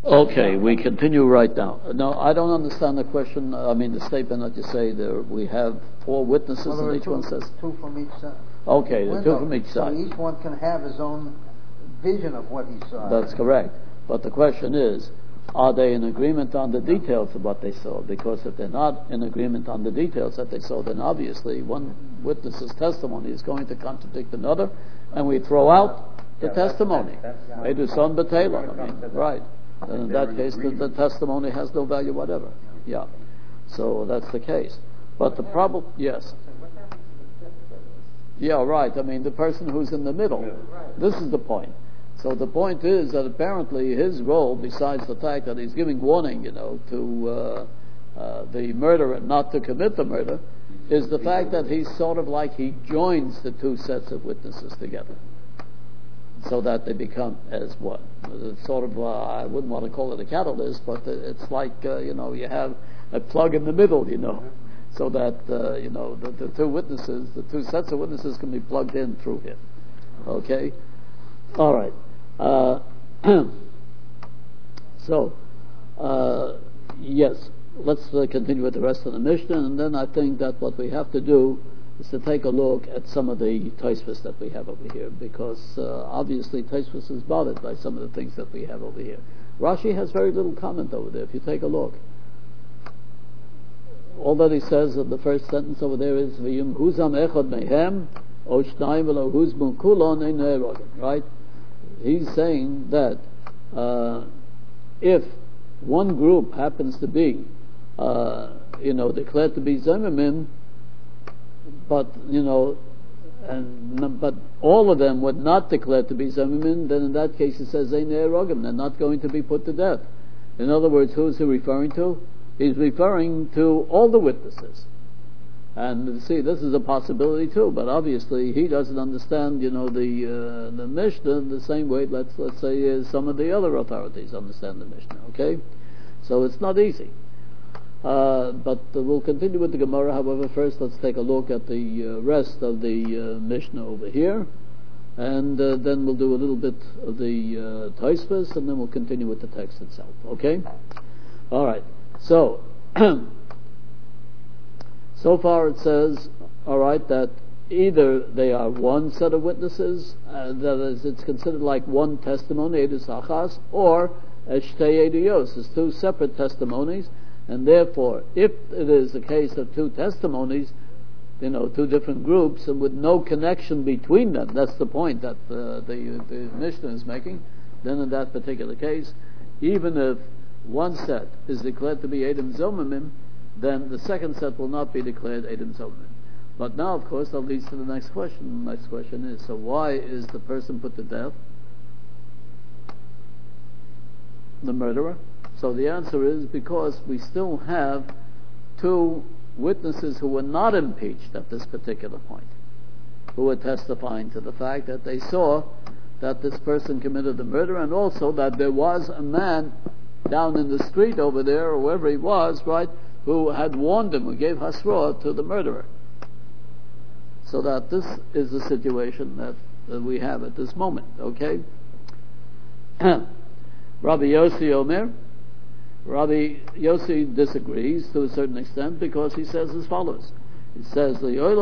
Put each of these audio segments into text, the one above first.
Okay, we continue right now. No, I don't understand the question. I mean, the statement that you say there. We have 4 witnesses, and each one says two from each side. Okay, the 2 from each side. So each one can have his own vision of what he saw. That's correct. But the question is, are they in agreement on the details of what they saw? Because if they're not in agreement on the details that they saw, then obviously one witness's testimony is going to contradict another, and we throw out the testimony. They do son b'tela. I mean, right. And in that case, the testimony has no value whatever. Yeah. So that's the case. But the problem, yes. Yeah, right. I mean, the person who's in the middle. This is the point. So the point is that apparently his role, besides the fact that he's giving warning, to the murderer not to commit the murder, is the fact that he's sort of like he joins the 2 sets of witnesses together, so that they become as one. It's sort of, I wouldn't want to call it a catalyst, but it's like, you have a plug in the middle, so that, the 2 witnesses, the 2 sets of witnesses can be plugged in through him. Okay? All right. Yes, let's continue with the rest of the Mishnah, and then I think that what we have to do is to take a look at some of the Tosfos that we have over here, because obviously Tosfos is bothered by some of the things that we have over here. Rashi has very little comment over there, if you take a look. All that he says in the first sentence over there is V'yum huzam echad mehem o shnayim v'lo huzmun kulon ein erogin, right? He's saying that if one group happens to be declared to be Zomimim, but but all of them were not declared to be Zomimim, then in that case it says Ein Erogim, they're not going to be put to death. In other words, who is he referring to? He's referring to all the witnesses. And see, this is a possibility too, but obviously he doesn't understand, the Mishnah the same way. Let's say some of the other authorities understand the Mishnah. Okay, so it's not easy. But we'll continue with the Gemara. However, first let's take a look at the rest of the Mishnah over here, and then we'll do a little bit of the Tosfos, and then we'll continue with the text itself. Okay, all right. So. So far it says, all right, that either they are one set of witnesses, that is, it's considered like one testimony, edus achas, or shtei eduyos, it's 2 separate testimonies, and therefore, if it is a case of 2 testimonies, 2 different groups, and with no connection between them, that's the point that the Mishnah is making, then in that particular case, even if one set is declared to be Edom Zomimim, then the second set will not be declared Edom Zomimim. But now, of course, that leads to the next question. The next question is, so why is the person put to death? The murderer? So the answer is because we still have 2 witnesses who were not impeached at this particular point, who were testifying to the fact that they saw that this person committed the murder, and also that there was a man down in the street over there, or wherever he was, right, who had warned him, who gave hasra to the murderer. So that this is the situation that we have at this moment. Okay? Rabbi Yossi Omer. Rabbi Yossi disagrees to a certain extent, because he says as follows. He says,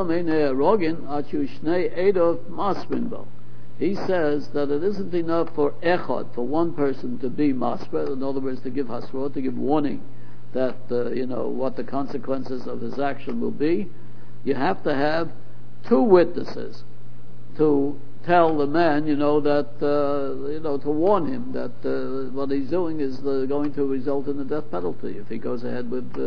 he says that it isn't enough for echad, for one person to be masper, in other words, to give hasra, to give warning that, what the consequences of his action will be. You have to have 2 witnesses to tell the man, that, to warn him that what he's doing is going to result in the death penalty if he goes ahead with,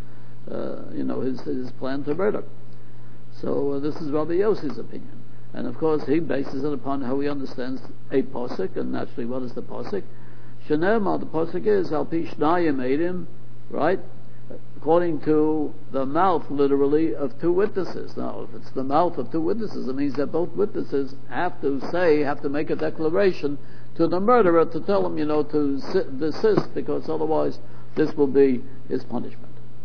his plan to murder. So this is Rabbi Yossi's opinion. And of course he bases it upon how he understands a posuk, and naturally what is the posuk? Shenemar, the posuk is, Al pi shnayim edim, right? According to the mouth, literally, of 2 witnesses. Now, if it's the mouth of 2 witnesses, it means that both witnesses have to make a declaration to the murderer to tell him, to desist, because otherwise this will be his punishment.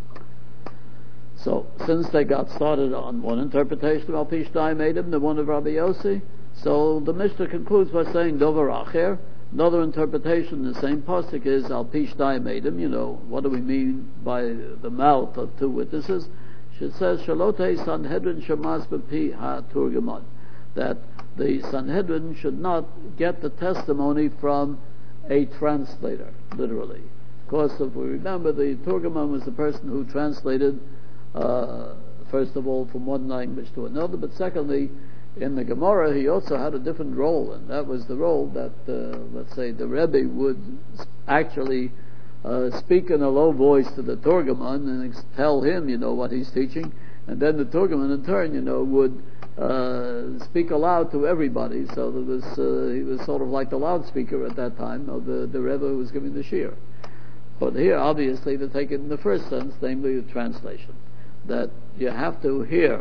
So, since they got started on one interpretation of Al-Pi Shnayim Edim, the one of Rabbi Yossi, so the Mishnah concludes by saying, Dover Acher, Another interpretation, the same pasuk is al pi shnayim edim. What do we mean by the mouth of two witnesses? It says shalotei Sanhedrin shamas b'pi ha-turgamon, that the Sanhedrin should not get the testimony from a translator, literally. Of course, if we remember, the Turgamon was the person who translated, first of all, from one language to another, but secondly, in the Gemara, he also had a different role, and that was the role that, let's say, the Rebbe would actually speak in a low voice to the Turgamon and tell him, what he's teaching, and then the Turgamon in turn, would speak aloud to everybody. So there was, he was sort of like the loudspeaker at that time of the Rebbe who was giving the shiur. But here, obviously, to take it in the first sense, namely the translation, that you have to hear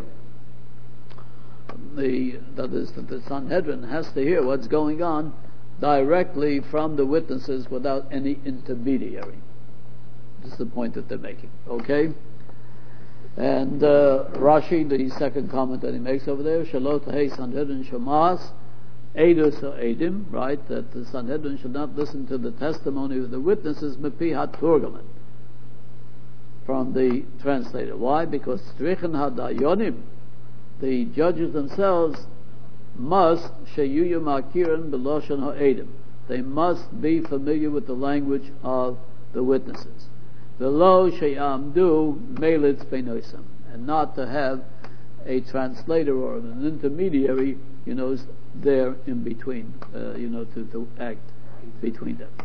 that the Sanhedrin has to hear what's going on directly from the witnesses without any intermediary. This is the point that they're making. Okay? And Rashi, the second comment that he makes over there, Shalot Hey Sanhedrin Shamas, Edus or Edim, right? That the Sanhedrin should not listen to the testimony of the witnesses, Mepi HaTurgaman, from the translator. Why? Because Strichen HaDayonim, the judges themselves, must Sheyuyu Makirin B'Loshan HaEdim. They must be familiar with the language of the witnesses. V'lo Sheyamdu Melitz Beinoisam, and not to have a translator or an intermediary, there in between, to act between them.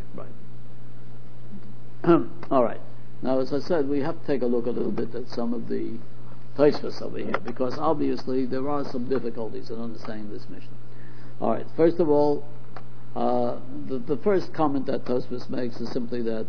Right. All right. Now, as I said, we have to take a look a little bit at some of the Tosfos over here, because obviously there are some difficulties in understanding this mission. All right. First of all, the first comment that Tosfos makes is simply that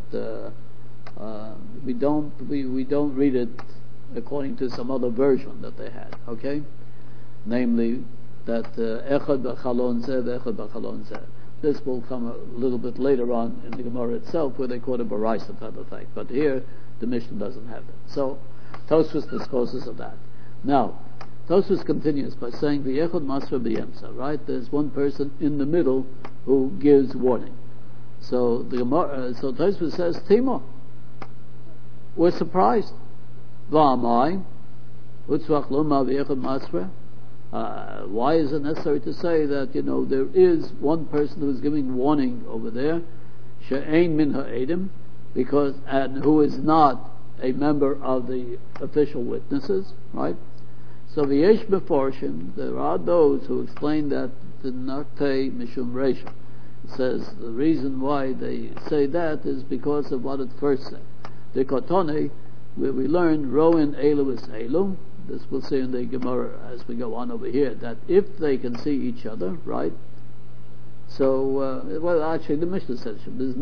we don't read it according to some other version that they had. Okay, namely that echad b'chalon zeh v'echad b'chalon zeh. This will come a little bit later on in the Gemara itself, where they quote a baraisa type of thing. But here, the Mishnah doesn't have it. So, Tosfos disposes of that. Now, Tosfos continues by saying, v'yechad masra b'yemsa, right? There's one person in the middle who gives warning. So, so Tosfos says, Timo, we're surprised. V'amai, utzvach loma v'yechad masra. Why is it necessary to say that, there is one person who's giving warning over there, she'ein min ha'edim, and who is not a member of the official witnesses, right? So v'yesh meforshim, there are those who explain that the naktei mishum reisha. It says the reason why they say that is because of what it first said. The kotone, where we learned roin elu is elu. This we'll see in the Gemara as we go on over here, that if they can see each other, right? So, actually the Mishnah says,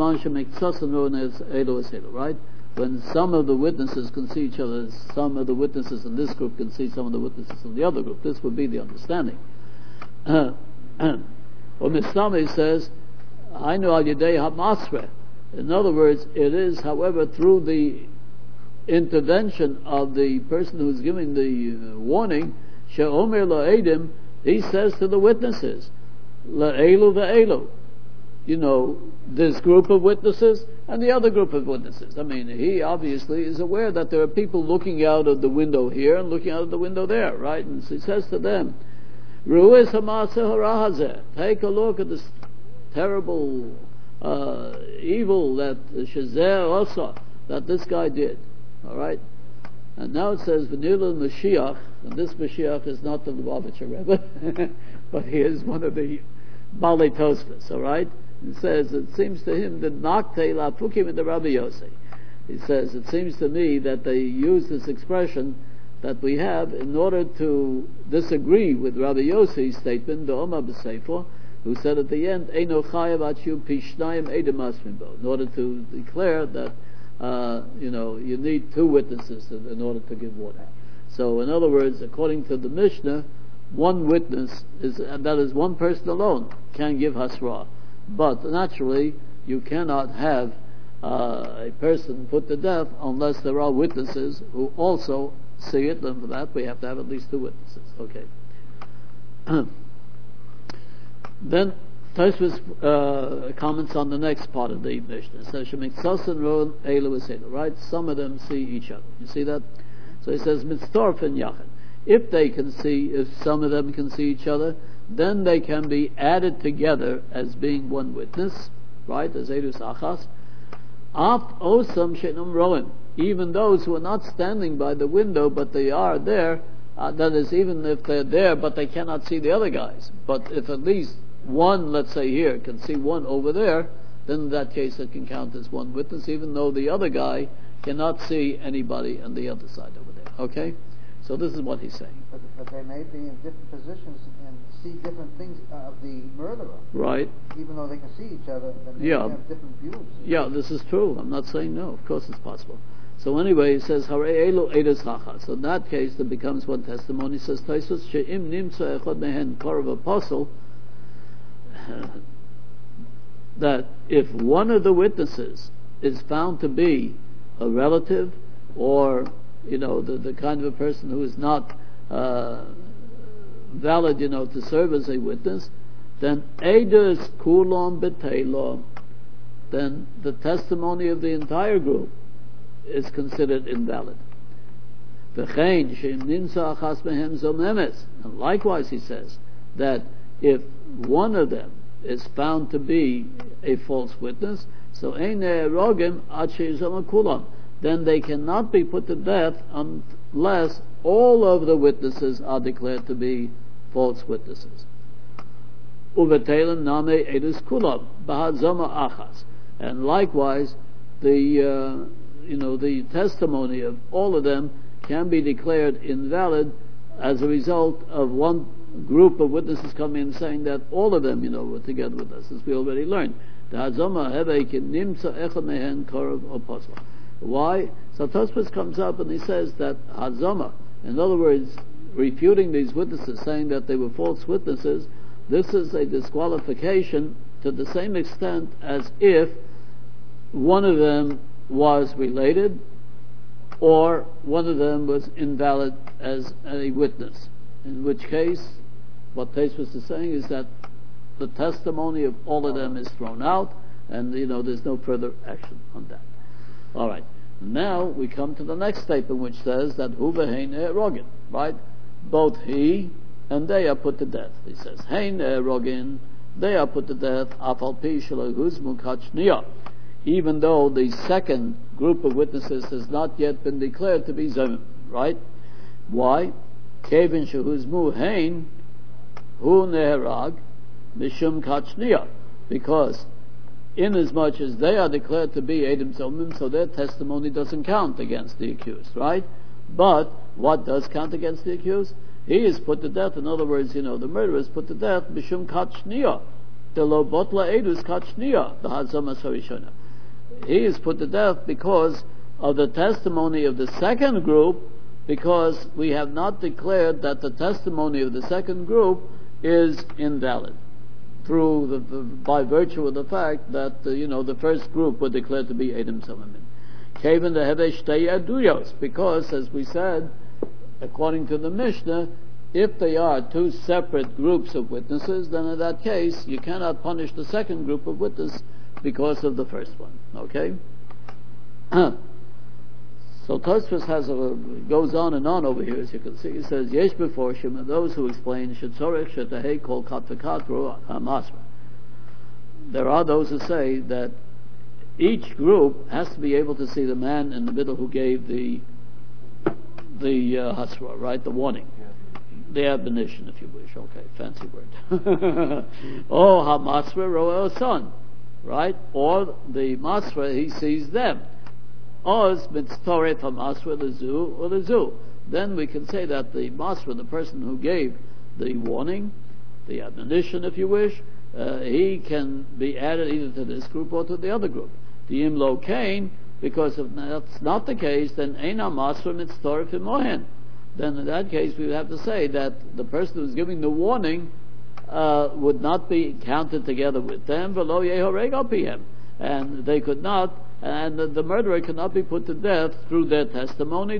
right? When some of the witnesses can see each other, some of the witnesses in this group can see some of the witnesses in the other group. This would be the understanding. Or Mistami says, I know al yedei hamasre. In other words, it is, however, through the intervention of the person who's giving the warning, she'omer la'edim, he says to the witnesses, la'elu va'elu, this group of witnesses and the other group of witnesses. I mean, he obviously is aware that there are people looking out of the window here and looking out of the window there, right? And so he says to them, Ru'is hama'aseh harahazeh, take a look at this terrible evil that Shazeh also, that this guy did. All right, and now it says V'nilul Mashiach, and this Mashiach is not the Lubavitcher Rebbe, but he is one of the Balei Tosfos. All right, it says it seems to him that Naktei Lapukim in the Rabbi Yossi. He says it seems to me that they use this expression that we have in order to disagree with Rabbi Yossi's statement, the Omar B'Sefer, who said at the end, Eino Chayav Achu Pishnayim Edem Asmimbo, in order to declare that. You need two witnesses in order to give warning. So, in other words, according to the Mishnah, one witness that is one person alone can give hasra. But naturally, you cannot have a person put to death unless there are witnesses who also see it. And for that, we have to have at least two witnesses. Okay. Then Tosfos comments on the next part of the Mishnah. It says, "Shemiksasan ron elu eselu." Right? Some of them see each other. You see that? So he says, "Mitztorf and yachid." If some of them can see each other, then they can be added together as being one witness. Right? As edus achas. Af osam she'num roim. Even those who are not standing by the window, but they are there. That is, even if they're there, but they cannot see the other guys. But if at least one, let's say here, can see one over there, then in that case it can count as one witness, even though the other guy cannot see anybody on the other side over there. Okay? So this is what he's saying. But they may be in different positions and see different things of the murderer. Right. Even though they can see each other, they may have different views. Yeah, this is true. I'm not saying no. Of course it's possible. So anyway, he says, Harei elu edus hacha. So in that case, there becomes one testimony. He says, Tosfos, she'im nimtza echad mehen korav apostle, that if one of the witnesses is found to be a relative, or the kind of a person who is not valid, to serve as a witness, then edus kulon betelo, then the testimony of the entire group is considered invalid. And likewise he says that if one of them is found to be a false witness, so then they cannot be put to death unless all of the witnesses are declared to be false witnesses. And likewise, the testimony of all of them can be declared invalid as a result of one group of witnesses coming in saying that all of them, were together with us, as we already learned. Why? So Tosfos comes up and he says that Hazama, in other words, refuting these witnesses, saying that they were false witnesses, this is a disqualification to the same extent as if one of them was related or one of them was invalid as a witness, in which case what Tosfos is saying is that the testimony of all of them is thrown out, and there's no further action on that. Alright, now we come to the next statement, which says that hu v'hein erogin, right? Both he and they are put to death. He says, hein erogin, they are put to death, afal pi shelo huzmu kachniya, even though the second group of witnesses has not yet been declared to be zomim, right? Why? Kevin shehuzmu hein hu neherag mishum kachniya, because inasmuch as they are declared to be edim zomim, so their testimony doesn't count against the accused, right? But what does count against the accused? He is put to death. In other words, the murderer is put to death mishum kachniya. The lo botla edus kachniya, the hazama sarishona. He is put to death because of the testimony of the second group, because we have not declared that the testimony of the second group is invalid by virtue of the fact that the first group were declared to be Edom Samamim. Kaven the Hevesh Aduyos, because as we said, according to the Mishnah, if they are two separate groups of witnesses, then in that case you cannot punish the second group of witnesses because of the first one. Okay? So Tosfos goes on and on over here, as you can see. He says, Yesh Beforshim, and those who explain, Shetzorech Shetahei Kol Katvekatru Hamasra. There are those who say that each group has to be able to see the man in the middle who gave the hasra, right? The warning. The admonition, if you wish. Okay, fancy word. Oh, Hamasra Roel son, right? Or the Masra, he sees them. Oz mitztoref hamasra lezu or lezu. Then we can say that the masra, the person who gave the warning, the admonition, if you wish, he can be added either to this group or to the other group. The imlo kain, because if that's not the case, then eina masra mitztoref imohen. Then in that case, we would have to say that the person who's giving the warning would not be counted together with them, v'lo yehoreg al pihem, and they could not. And the murderer cannot be put to death through their testimony,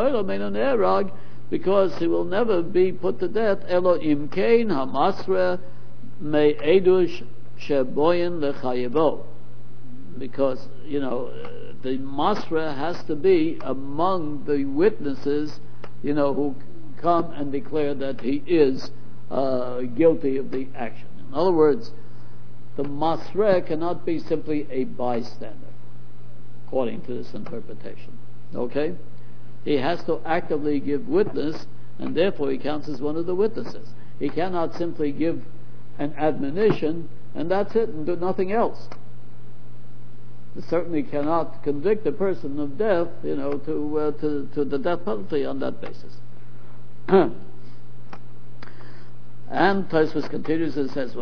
because he will never be put to death. Elo imkein hamasra me edush sheboyin lechayevo, because the masra has to be among the witnesses, who come and declare that he is guilty of the action. In other words, the masra cannot be simply a bystander, according to this interpretation. Okay? He has to actively give witness, and therefore he counts as one of the witnesses. He cannot simply give an admonition, and that's it, and do nothing else. He certainly cannot convict a person of death, to the death penalty on that basis. And Tosfos continues and says,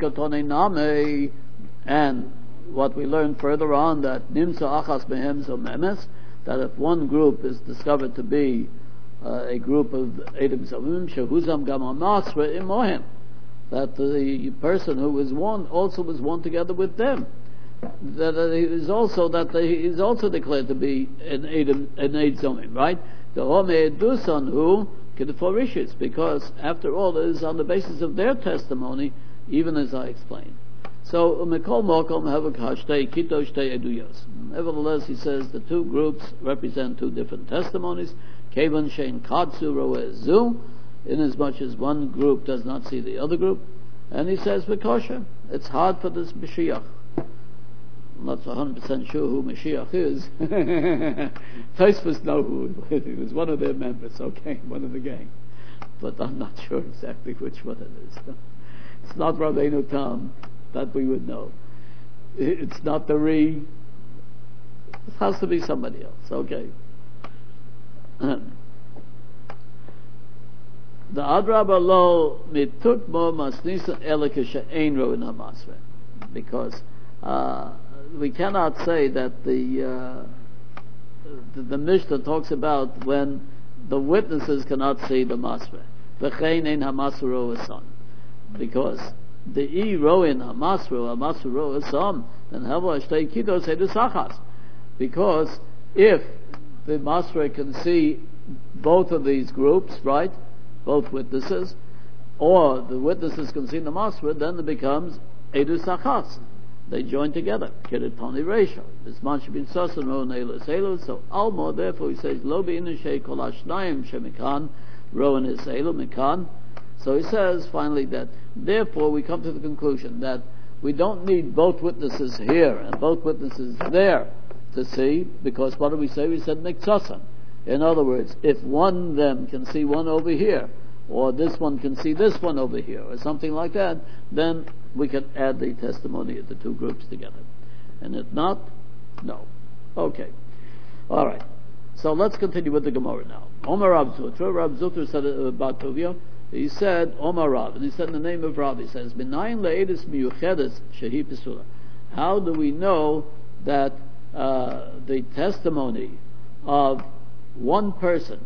and what we learn further on, that nimsa achas mehem zo memes, that if one group is discovered to be a group of Edom Zamim, shehuzam gam masra imohem, that the person who was one also was one together with them. That he is also declared to be an Edom Zamim, right? The Home Edusan who Kidforishis, because after all it is on the basis of their testimony, even as I explained. So Mikol Mokom Havakashtei Kito Shtei Eduyos. Nevertheless, he says the two groups represent two different testimonies. Kevan Shein Katsu Roezu, inasmuch as one group does not see the other group. And he says Vikosha, it's hard for this Mashiach. I'm not 100% sure who Mashiach is. Tosfos know who he was one of their members, okay, one of the gang. But I'm not sure exactly which one it is. It's not Rabbeinu Tam, that we would know. It's not the Re. It has to be somebody else, okay. The Adraba lo mitukmo masnisa elikasha einro in hamasre, because we cannot say that the Mishnah talks about when the witnesses cannot see the masre. V'chein ein hamasro asan, because the e roin hamasro asan, then hava shtei kidos edusachas, because if the masre can see both of these groups, right, both witnesses, or the witnesses can see the masre, then it becomes edusachas. They join together. Kiritoni ratio. This man should be sosan ro neilos elu. So almo, therefore he says lo beinushay kol hashnayim shemikan ro and elu mikan. So he says finally that therefore we come to the conclusion that we don't need both witnesses here and both witnesses there to see, because what do we say? We said miksasan. In other words, if one of them can see one over here, or this one can see this one over here, or something like that, then we can add the testimony of the two groups together. And if not, no. Okay. All right. So let's continue with the Gemara now. Omar Rav Zutra. Rav Zutra said about Tuvia. He said, Omar Rav, and he said in the name of Rav, he says, B'nayin le'edis miyuchedes shehi pesula. How do we know that the testimony of one person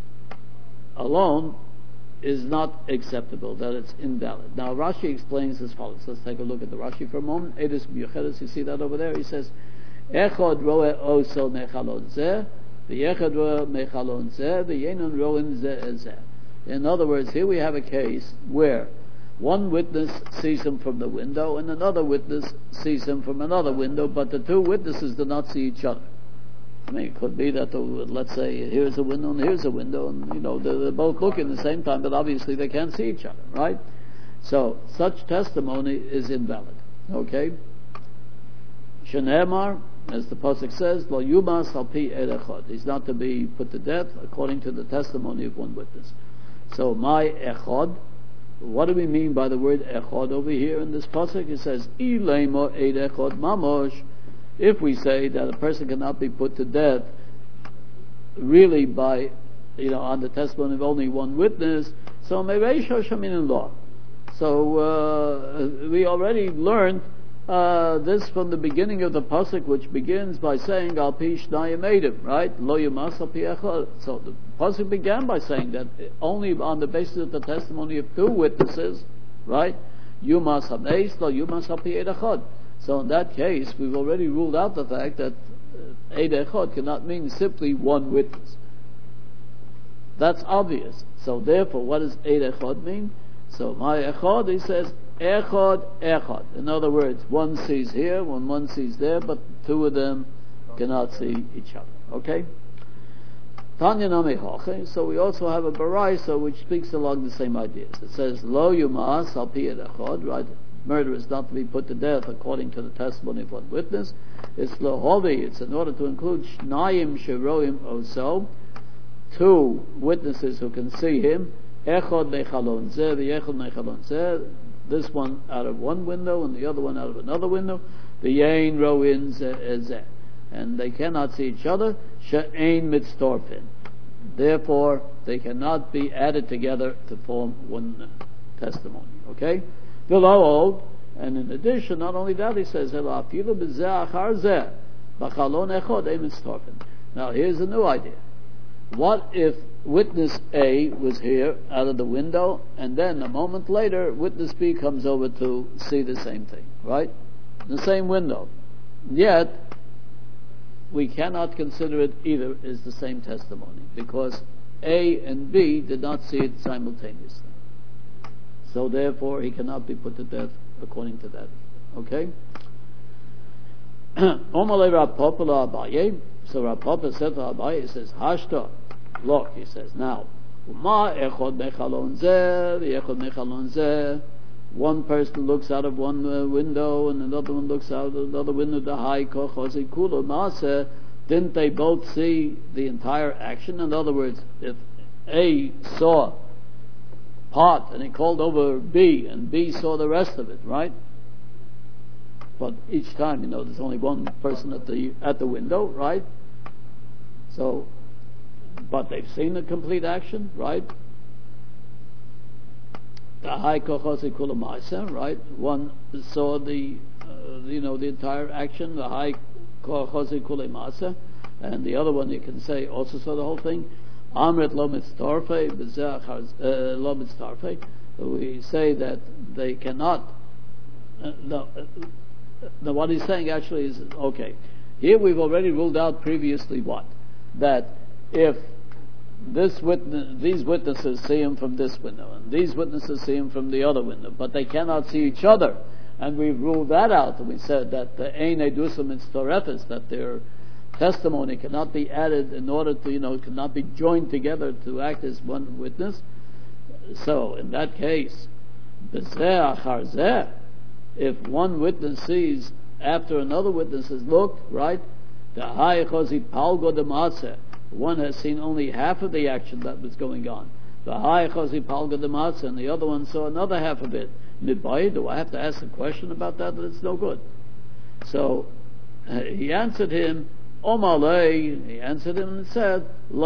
alone is not acceptable, that it's invalid? Now Rashi explains as follows. Let's take a look at the Rashi for a moment. Edus miyuchedes, you see that over there? He says, Echad roe oso mechalon zeh, v'yechad roe mechalon zeh, v'yenon roen zeh zeh. In other words, here we have a case where one witness sees him from the window and another witness sees him from another window, but the two witnesses do not see each other. I mean, it could be that, let's say, here's a window and here's a window, and they're both looking at the same time, but obviously they can't see each other, right? So such testimony is invalid. Okay? Shenemar, as the pasuk says, Lo yumas al pi ed echad. He's not to be put to death according to the testimony of one witness. So my echad, what do we mean by the word echad over here in this pasuk? It says ilemo ed echad mamosh. If we say that a person cannot be put to death really by, on the testimony of only one witness, so mereisho shamin in law. So we already learned this from the beginning of the pasuk, which begins by saying al pi shnayim edim, right? Lo yumas al pi echad. So the pasuk began by saying that only on the basis of the testimony of two witnesses, right? Yumas hameis lo yumas al pi ed echad. So in that case, we've already ruled out the fact that Eid Echad cannot mean simply one witness. That's obvious. So therefore, what does Eid Echad mean? So my Echad, he says, echad echad. In other words, one sees here, one sees there, but two of them cannot see each other. Okay? Tanya nami hoche. So we also have a baraisa which speaks along the same ideas. It says lo yumas al pi echad, right? Murder is not to be put to death according to the testimony of one witness. It's lohovi. It's in order to include shnayim sheroim oso, two witnesses who can see him. Echad mechalon zeh, the echad mechalon zeh. This one out of one window and the other one out of another window. The yain roin zeh, and they cannot see each other. She'ain mitztorfin. Therefore, they cannot be added together to form one testimony. Okay. Below, and in addition, not only that, he says, now here's a new idea. What if witness A was here out of the window, and then a moment later, witness B comes over to see the same thing, right? The same window. Yet, we cannot consider it either as the same testimony, because A and B did not see it simultaneously. So therefore, he cannot be put to death according to that. Okay? So Rav Papa said to Abaye, he says, Hashta, look, he says, now, one person looks out of one window and another one looks out of another window. Didn't they both see the entire action? In other words, if A saw part and he called over B and B saw the rest of it, right? But each time, there's only one person at the window, right? So, but they've seen the complete action, right? Right? One saw the entire action, the high kochosi kulemasa, and the other one you can say also saw the whole thing. Amrit lo mitztarfei, lo mitztarfei. We say that they cannot. No, what he's saying actually is, okay, here we've already ruled out previously what? That if these witnesses see him from this window, and these witnesses see him from the other window, but they cannot see each other, and we've ruled that out, and we said that the ein edusam mitztorefes, that their testimony cannot be added in order to, cannot be joined together to act as one witness. So, in that case, if one witness sees after another witness has looked, right, one has seen only half of the action that was going on. And the other one saw another half of it. Do I have to ask a question about that? It's no good. So, he answered him, he answered him and said,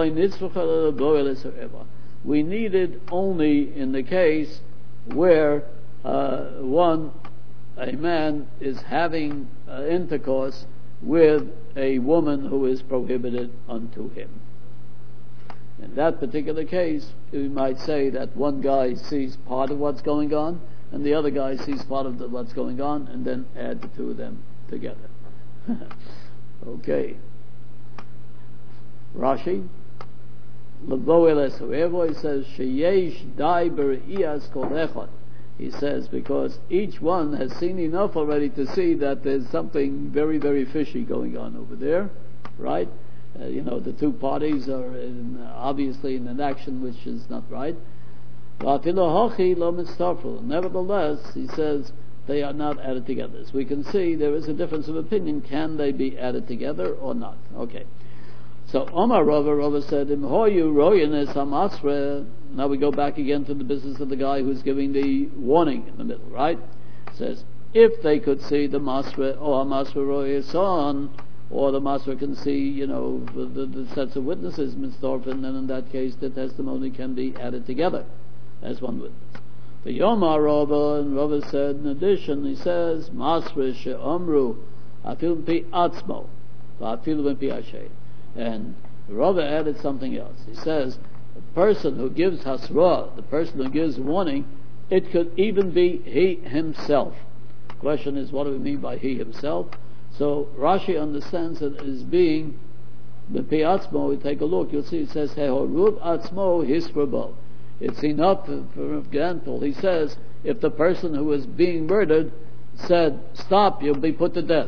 we need it only in the case where a man is having intercourse with a woman who is prohibited unto him. In that particular case, we might say that one guy sees part of what's going on, and the other guy sees part of what's going on, and then add the two of them together. Okay. Rashi, he says, Sheyesh dai b're'iyas kol echad. He says, because each one has seen enough already to see that there's something very, very fishy going on over there, right? The two parties are obviously in an action which is not right. Nevertheless, he says, they are not added together. As we can see, there is a difference of opinion. Can they be added together or not? Okay. So Omar Rava said, now we go back again to the business of the guy who's giving the warning in the middle, right? It says, if they could see the Masra, or Masra Roya son, or the Masra can see, the sets of witnesses, Mitztorfin, then in that case the testimony can be added together as one witness. The Yomar Rava, and Rava said, in addition, he says, Masra she'omru, afil pi atzmo, afil pi ashay. And Rava added something else. He says, the person who gives hasra, the person who gives warning, it could even be he himself. The question is, what do we mean by he himself? So Rashi understands it as being the pi atzmo. We take a look, you'll see it says, Hehorub atzmo hisrabo. It's enough, for example, he says, if the person who was being murdered said, "Stop, you'll be put to death."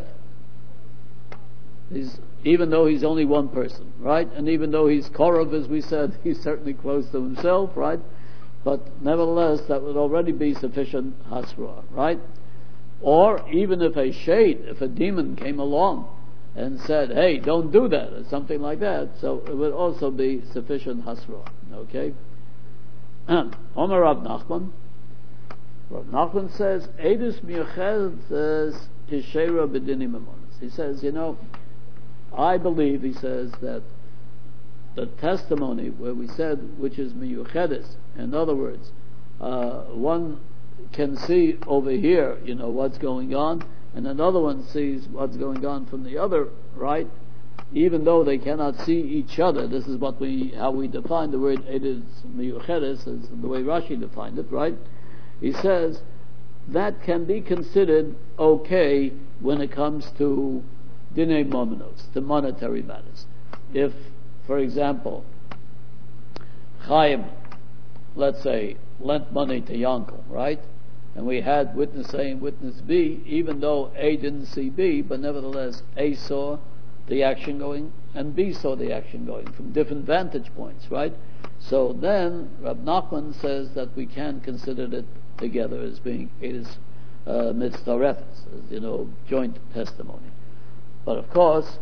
Even though he's only one person, right? And even though he's Korov, as we said, he's certainly close to himself, right? But nevertheless, that would already be sufficient hasra, right? Or even if a demon came along and said, "Hey, don't do that," or something like that, so it would also be sufficient hasra, okay? Omer Rav Nachman. Rav Nachman says, "Edus miyuched says kisheira b'dinim amonis." He says, I believe, he says, that the testimony where we said, which is miyuchedes, in other words, one can see over here, what's going on, and another one sees what's going on from the other, right? Even though they cannot see each other. This is how we define the word edus miyuchedes, is the way Rashi defined it, right? He says that can be considered okay when it comes to dinei momenos, to monetary matters. If, for example, Chaim, let's say, lent money to Yankel, right? And we had witness A and witness B, even though A didn't see B, but nevertheless A saw the action going and B saw the action going from different vantage points, right? So then Rab Nachman says that we can consider it together as being mitzdarefes, joint testimony. But of course,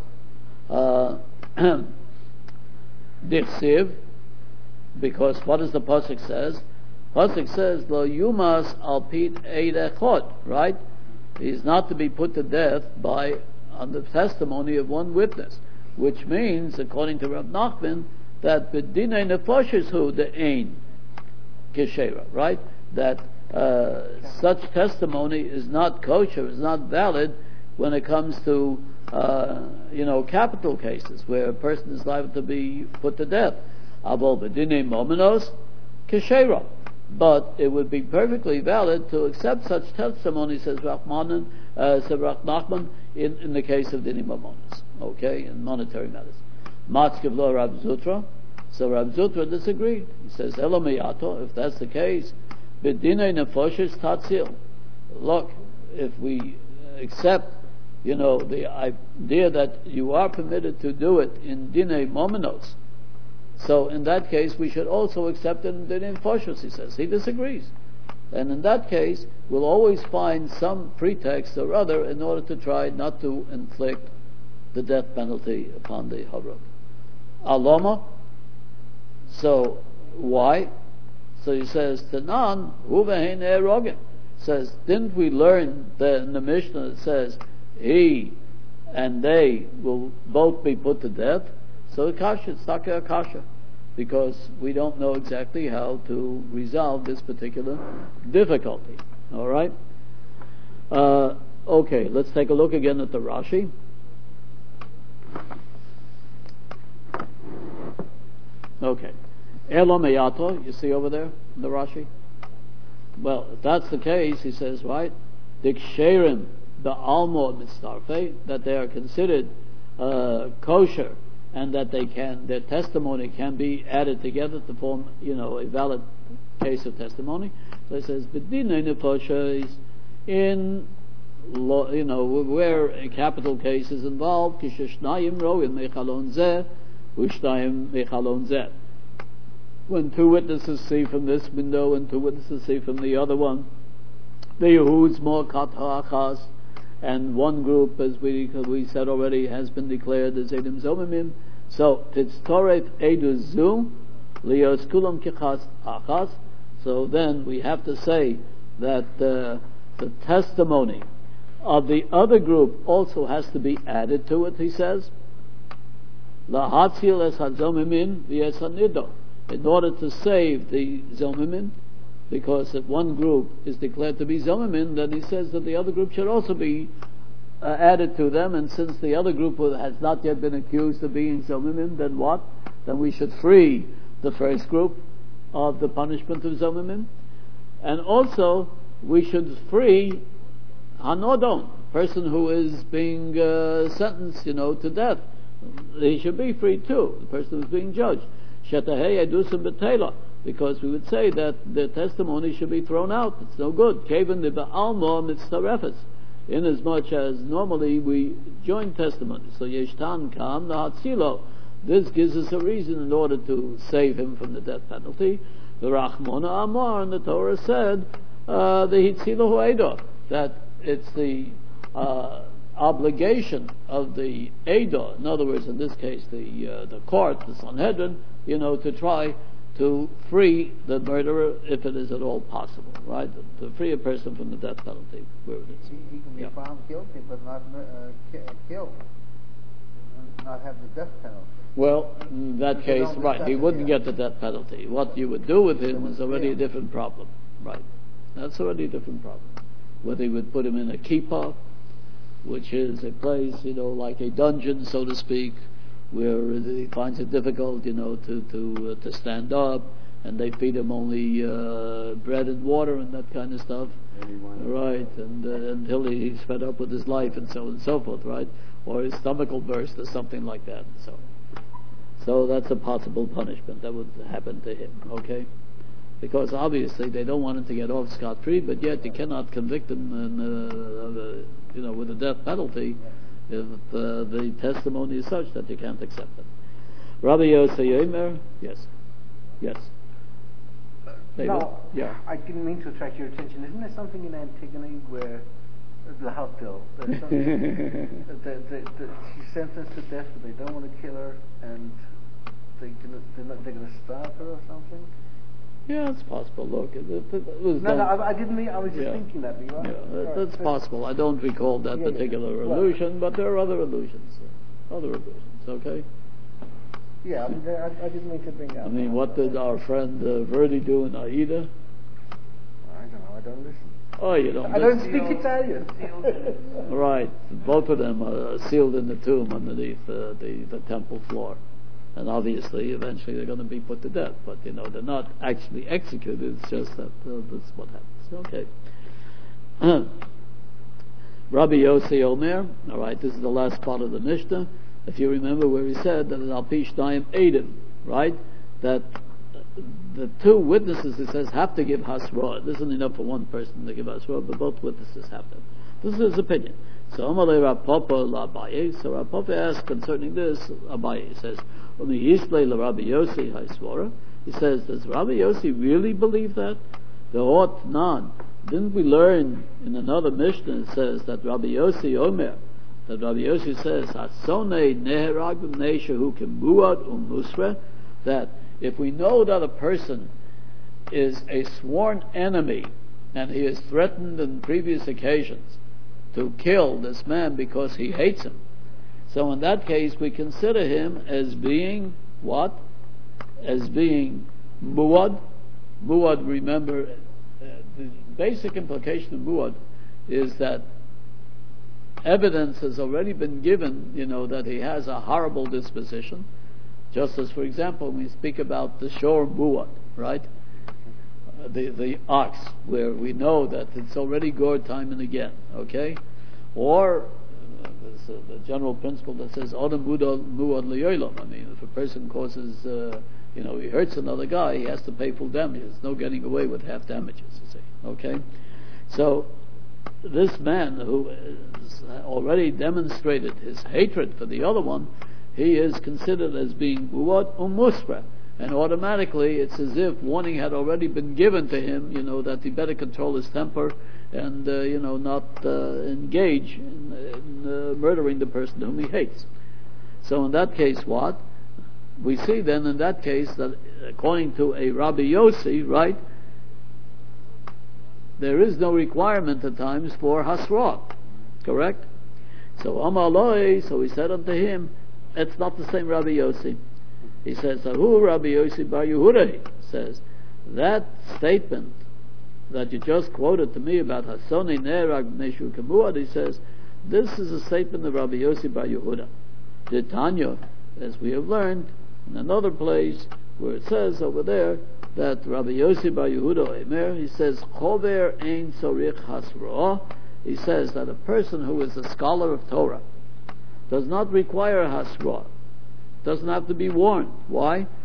Dichsiv, because what does the pasuk says? Pasuk says, "Lo yumas al pit eid echad," right? He's not to be put to death on the testimony of one witness, which means, according to Rav Nachman, that b'dinei nefoshes hu the ein keshera, right? That such testimony is not kosher, is not valid when it comes to capital cases where a person is liable to be put to death. Avol b'dinei momenos keshera. But it would be perfectly valid to accept such testimony, says Rav Nachman, in the case of dinei momenos, okay, in monetary matters. Matzkev lo Rav Zutra. So Rav Zutra disagreed. He says, "Elo miyato." If that's the case, b'dinei nefoshes tatzil. Look, if we accept, the idea that you are permitted to do it in dinei momenos, so in that case we should also accept it in dinei nefoshes. He says he disagrees, and in that case we'll always find some pretext or other in order to try not to inflict the death penalty upon the harug. Aloma. So why? So he says, Tanan huvehin erogin. Says, didn't we learn that in the Mishnah it says he and they will both be put to death? So kasha, it's taka kasha, because we don't know exactly how to resolve this particular difficulty. All right. Okay, let's take a look again at the Rashi. Okay. Elo meyato, you see over there in the Rashi? Well, if that's the case, he says, right, diksherim the almo mitzdarfe, that they are considered kosher, and that their testimony can be added together to form, a valid case of testimony. So he says, b'dinei nefoshes, in where a capital case is involved, kishishnayim ro'im mechalon zeh, ushnayim mechalon zeh. When two witnesses see from this window and two witnesses see from the other one, the Yehuds more katachas, and one group, as we said already, has been declared as Edim Zomimim. So titztoref edu zu lios kulam kichas achas. So then we have to say that the testimony of the other group also has to be added to it. He says, lahatzil es hazomimim v'es hanido, in order to save the Zomimin, because if one group is declared to be Zomimin, then he says that the other group should also be added to them, and since the other group has not yet been accused of being Zomimin, then what? Then we should free the first group of the punishment of Zomimin, and also we should free Hanodon, person who is being sentenced, to death. He should be free too, the person who is being judged. Shetahei edusim b'teila, because we would say that the testimony should be thrown out. It's no good. Kevan de ba'alma mitzarefes. Inasmuch as normally we join testimony. So yeshtan kam nahatzilo. This gives us a reason in order to save him from the death penalty. The Rachmona Amar, and the Torah said, the hitzilahu edo, that it's the obligation of the edo, in other words, in this case, the court, the Sanhedrin, to try to free the murderer if it is at all possible, right? To free a person from the death penalty. Where it is. He can be found guilty, but not killed, not have the death penalty. Well, in that case, right, he wouldn't get the death penalty. What you would do with him is already a different problem, right? That's already a different problem. Whether he would put him in a kippah, which is a place, like a dungeon, so to speak, where he finds it difficult, to stand up, and they feed him only bread and water and that kind of stuff, right? And until he's fed up with his life, and so on and so forth, right? Or his stomach will burst, or something like that. So that's a possible punishment that would happen to him. Okay. Because obviously they don't want him to get off scot-free, but yet you cannot convict him, with a death penalty, if the testimony is such that you can't accept it. Rabbi Yossi Yomer, yes. David? No, yeah. I didn't mean to attract your attention. Isn't there something in Antigone where the Haftil, she's sentenced to death, but they don't want to kill her, and they're going to starve her or something? Yeah, it's possible. Look, it was I didn't mean. I was just thinking that. Right? Yeah, that's possible. I don't recall that particular allusion, but there are other allusions. Okay. Yeah, I didn't mean to bring up. What did our friend Verdi do in Aida? I don't know. I don't listen. Oh, you don't. I don't speak Italian. Right. Both of them are sealed in the tomb underneath the temple floor. And obviously, eventually they're going to be put to death. But, they're not actually executed. It's just that that's what happens. Okay. Rabbi Yossi Omer. All right, this is the last part of the Mishnah. If you remember where he said that in Al-Pi Shnayim Eidim, right, that the two witnesses, it says, have to give Hasra. It isn't enough for one person to give Hasra, but both witnesses have to. This is his opinion. So Amalei Rav Papa L'Abaye. So Rav Papa asked concerning this. Abaye says, he says, does Rabbi Yossi really believe that? The ought none. Didn't we learn in another Mishnah? It says that Rabbi Yossi Omer, that Rabbi Yossi says, Hasonei neherag b'nei shehu kemuad u'musre, that if we know that a person is a sworn enemy and he is threatened in previous occasions to kill this man because he hates him, so in that case we consider him as being what? As being muad. Muad, remember, the basic implication of muad is that evidence has already been given, that he has a horrible disposition. Just as, for example, when we speak about the shor muad, right? The ox, where we know that it's already gored time and again, okay? Or the general principle that says Adam muad liyolam. If a person causes, he hurts another guy, he has to pay full damages. No getting away with half damages, you see. Okay? So this man who has already demonstrated his hatred for the other one, he is considered as being muad umusra, and automatically it's as if warning had already been given to him, that he better control his temper and not engage in murdering the person whom he hates. So in that case, what we see then in that case, that according to a Rabbi Yossi, right, there is no requirement at times for hasra, correct? So Amaloi, so he said unto him, it's not the same Rabbi Yossi. He says, Ahu Rabbi Yossi Bar Yehuda says, that statement that you just quoted to me about Hasoni Nerag Neshu Kemuad, he says, this is a statement of Rabbi Yossi Bar Yehuda. The Tanya, as we have learned in another place where it says over there that Rabbi Yossi Bar Yehuda Emer, he says, Chover Ein Sorich Hasra. He says that a person who is a scholar of Torah does not require hasra, doesn't have to be warned. Why?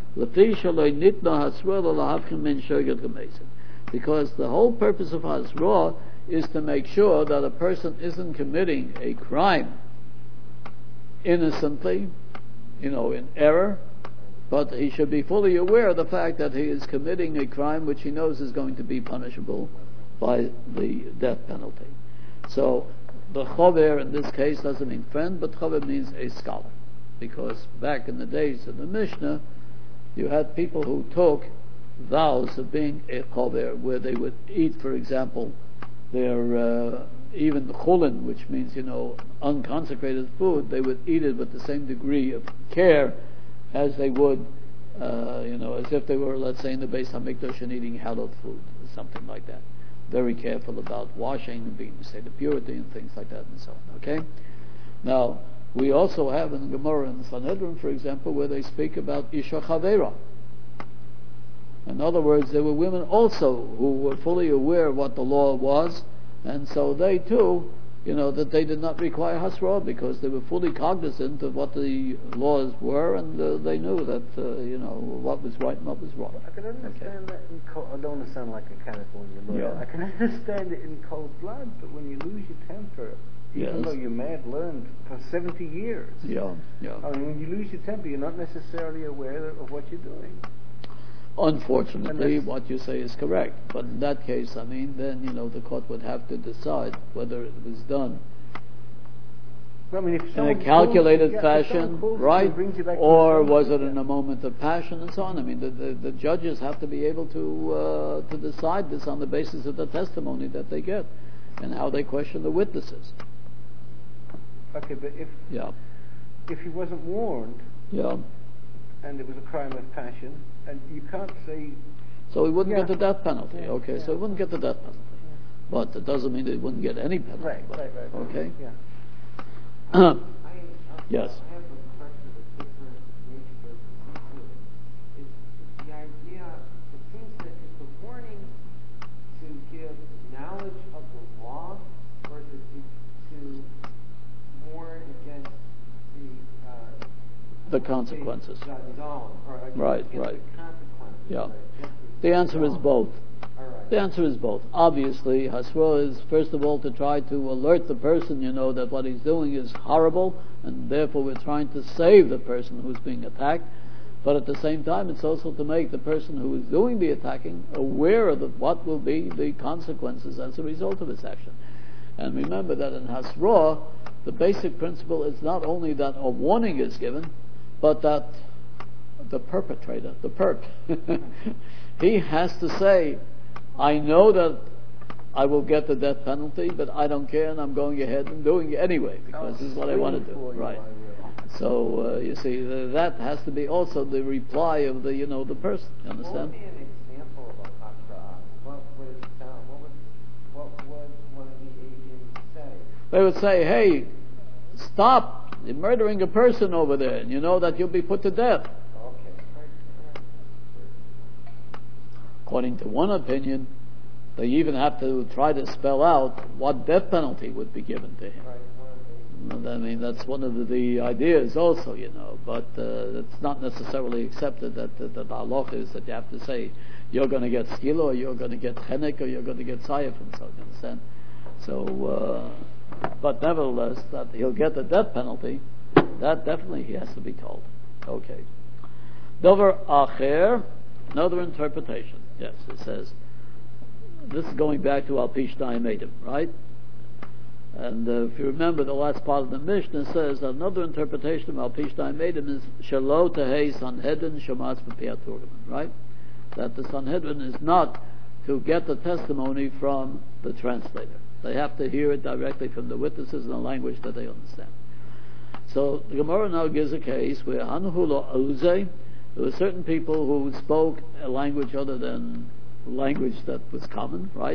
Because the whole purpose of Hasra is to make sure that a person isn't committing a crime innocently, in error, but he should be fully aware of the fact that he is committing a crime which he knows is going to be punishable by the death penalty. So the chover in this case doesn't mean friend, but chover means a scholar. Because back in the days of the Mishnah, you had people who took vows of being a chover, where they would eat, for example, their even chulin, which means unconsecrated food, they would eat it with the same degree of care as they would, as if they were, let's say, in the Beis Hamikdash and eating hallowed food, or something like that. Very careful about washing and being say the purity and things like that and so on. Okay. Now we also have in Gemara and Sanhedrin, for example, where they speak about Isha Chavera. In other words, there were women also who were fully aware of what the law was, and so they too, that they did not require Hasra because they were fully cognizant of what the laws were, and they knew that, what was right and what was wrong. I can understand that in cold. I don't want to sound like a California lawyer. Yeah. I can understand it in cold blood, but when you lose your temper, even though you're mad learned for 70 years. Yeah. I mean, when you lose your temper, you're not necessarily aware of what you're doing. Unfortunately, what you say is correct. But in that case, then, the court would have to decide whether it was done if in a calculated fashion, right? Or was it in a moment of passion and so on? The judges have to be able to decide this on the basis of the testimony that they get and how they question the witnesses. Okay, but if he wasn't warned, and it was a crime of passion, and you can't say... So he wouldn't get the death penalty. So he wouldn't get the death penalty. But it doesn't mean that he wouldn't get any penalty. Right. Okay? Yeah. Yes. I have a question of a different nature. It's the idea, it seems that it's a warning to give knowledge of the law, or is it to warn against the consequences. Right. The consequences. Yeah. The answer is both. The answer is both. Obviously, Hasra is first of all to try to alert the person, that what he's doing is horrible, and therefore we're trying to save the person who's being attacked. But at the same time, it's also to make the person who is doing the attacking aware of what will be the consequences as a result of his action. And remember that in Hasra, the basic principle is not only that a warning is given, but that the perpetrator, the perp, he has to say, I know that I will get the death penalty, but I don't care, and I'm going ahead and doing it anyway, because this is what I want to do. Right. So, you see, that has to be also the reply of the person. You understand? What would be an example of a Hasra? What would one of the agents say? They would say, hey, stop, you're murdering a person over there, and you know that you'll be put to death. According to one opinion, they even have to try to spell out what death penalty would be given to him. That's one of the ideas also, but it's not necessarily accepted that the halach is that you have to say you're going to get skila, or you're going to get chenek, or you're going to get sayef, and so you understand. So, but nevertheless, that he'll get the death penalty, that definitely he has to be told. Okay. Dover acher, another interpretation. Yes, it says, this is going back to Al-Pi Shnayim Eidim, right? And if you remember, the last part of the Mishnah says that another interpretation of Al-Pi Shnayim Eidim is Shelo Tehei Sanhedrin Shamas B'Pei HaTurgaman, right? That the Sanhedrin is not to get the testimony from the translator. They have to hear it directly from the witnesses in a language that they understand. So the Gemara now gives a case where Hanuhula Auze, there were certain people who spoke a language other than language that was common, right?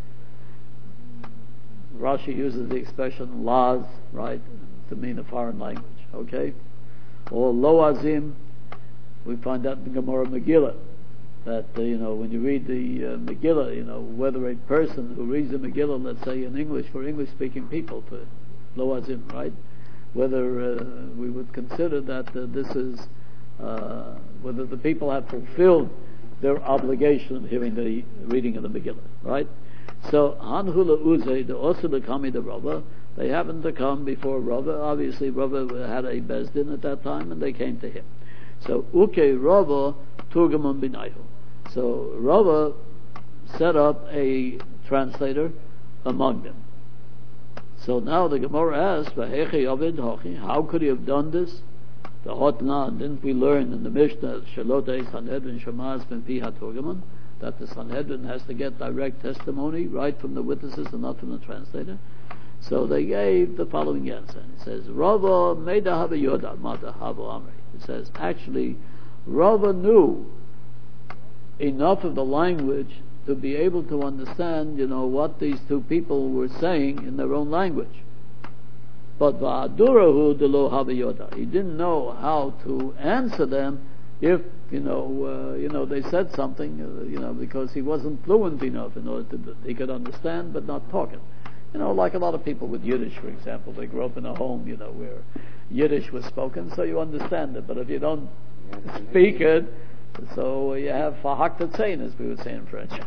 Rashi uses the expression laz, right, to mean a foreign language, okay? Or loazim, we find that in Gemara Megillah, that, when you read the Megillah, whether a person who reads the Megillah, let's say in English, for English-speaking people, for loazim, right? Whether we would consider that this is whether the people have fulfilled their obligation of hearing the reading of the Megillah, right? So Hanhula Uze, the also the Kami the Rava, they happened to come before Rava. Obviously, Rava had a Bezdin at that time, and they came to him. So Uke Rava Turgaman Binayu. So Rava set up a translator among them. So now the Gemara asks, how could he have done this? The Hotna, didn't we learn in the Mishnah, Shalote Sanhedrin Shamaz Ben Piha Turgaman, that the Sanhedrin has to get direct testimony right from the witnesses and not from the translator? So they gave the following answer. It says, Rava Meida Hava Yoda Mata Hava Amri. It says, actually, Rava knew enough of the language to be able to understand, what these two people were saying in their own language. But Va'adurahu Delo Hava Yoda. He didn't know how to answer them if, they said something, because he wasn't fluent enough in order to, he could understand but not talk it. Like a lot of people with Yiddish, for example, they grew up in a home, where Yiddish was spoken, so you understand it. But if you don't speak it, so you have fahak tetzein, as we would say in French.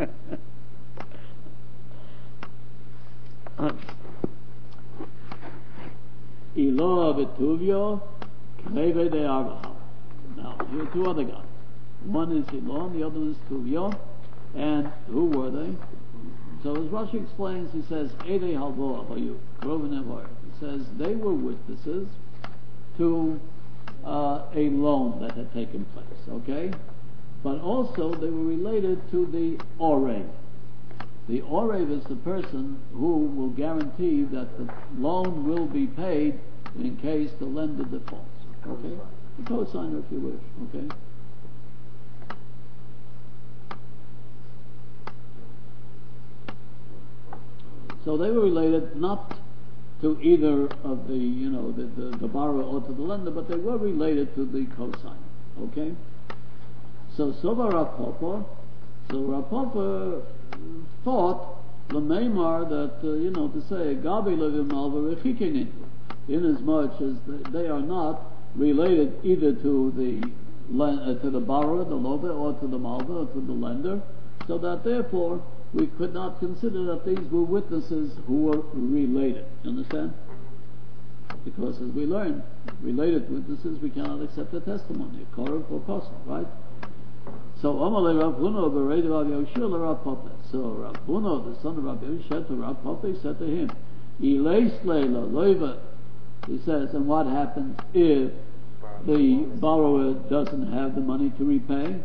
Ilo Betuvio, Kneve de Arvahal. Now, here are two other guys. One is Ilo, and the other is Tuvio. And who were they? So as Rashi explains, he says, Ede Halboa Hayu, Kroven Evar. He says they were witnesses to a loan that had taken place, okay? But also they were related to the Orev. The Orev is the person who will guarantee that the loan will be paid in case the lender defaults, okay? The co-signer, if you wish, okay? So they were related not to either of the borrower or to the lender, but they were related to the cosigner. Okay? So Sova Rav Papa thought the Maimar that to say Gabi Levim Malva Rechikinin, in as much as they are not related either to the borrower, the lover, or to the Malva, or to the lender, so that therefore we could not consider that these were witnesses who were related. Understand? Because as we learned, related witnesses, we cannot accept their testimony, Korov or Kosa, right? So Amalei Rav Huna b'Rei Rav Yoshua Rav Papa. So Rav Huna, the son of Rav Yoshua, said to Rav Papa, he said to him, Ilei Sleila Loiva. He says, and what happens if the borrower doesn't have the money to repay?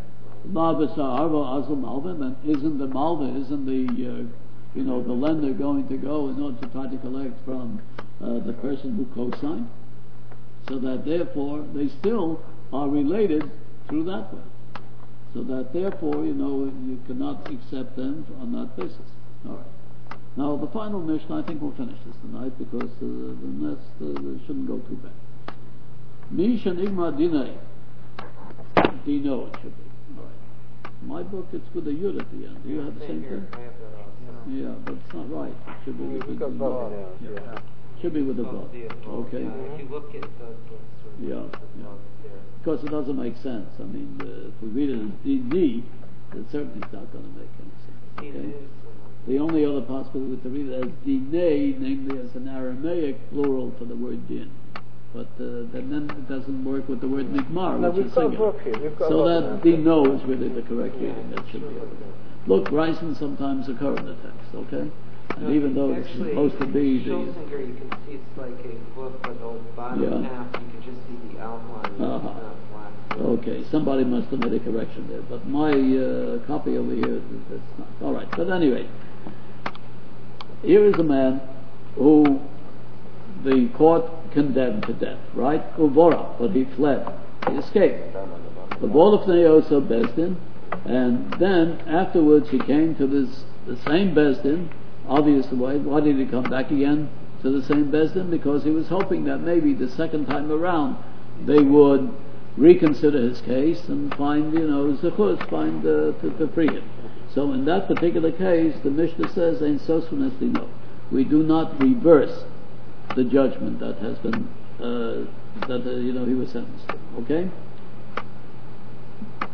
Then isn't the Malva, the lender going to go in order to try to collect from the person who co-signed? So that therefore they still are related through that way. So that therefore, you cannot accept them on that basis. Alright. Now the final Mishnah, I think we'll finish this tonight because the next shouldn't go too bad. Mishan Igma Dinay. Dino it should be. My book, it's with a yud at the end. Do you have the same thing? Yeah, but it's not right. It should be with the blood. Yeah. Should be with the blood. Okay. If you look at the because it doesn't make sense. I mean, if we read it as DD, it certainly is not going to make any sense. Okay? The only other possibility to read it as Dinei, namely as an Aramaic plural for the word din. But then it doesn't work with the word Nigmar, which is singular. So that Dino is really the correct reading. That should be. Look, Ryson sometimes occur in the text, okay? And even though it's supposed to be the... Schulsinger, you can see it's like a book, but the bottom half, you can just see the outline. Okay, somebody must have made a correction there. But my copy over here, that's not. All right, but anyway. Here is a man who the court condemned to death, right? Uvora, but he fled. He escaped. The ball of Neosa Bezdin, and then afterwards he came to the same Bezdin, obviously. Why did he come back again to the same Bezdin? Because he was hoping that maybe the second time around they would reconsider his case and find, zechus, find to free him. So in that particular case, the Mishnah says, "Ein sosfunesli no." We do not reverse the judgment that has been he was sentenced to. Okay,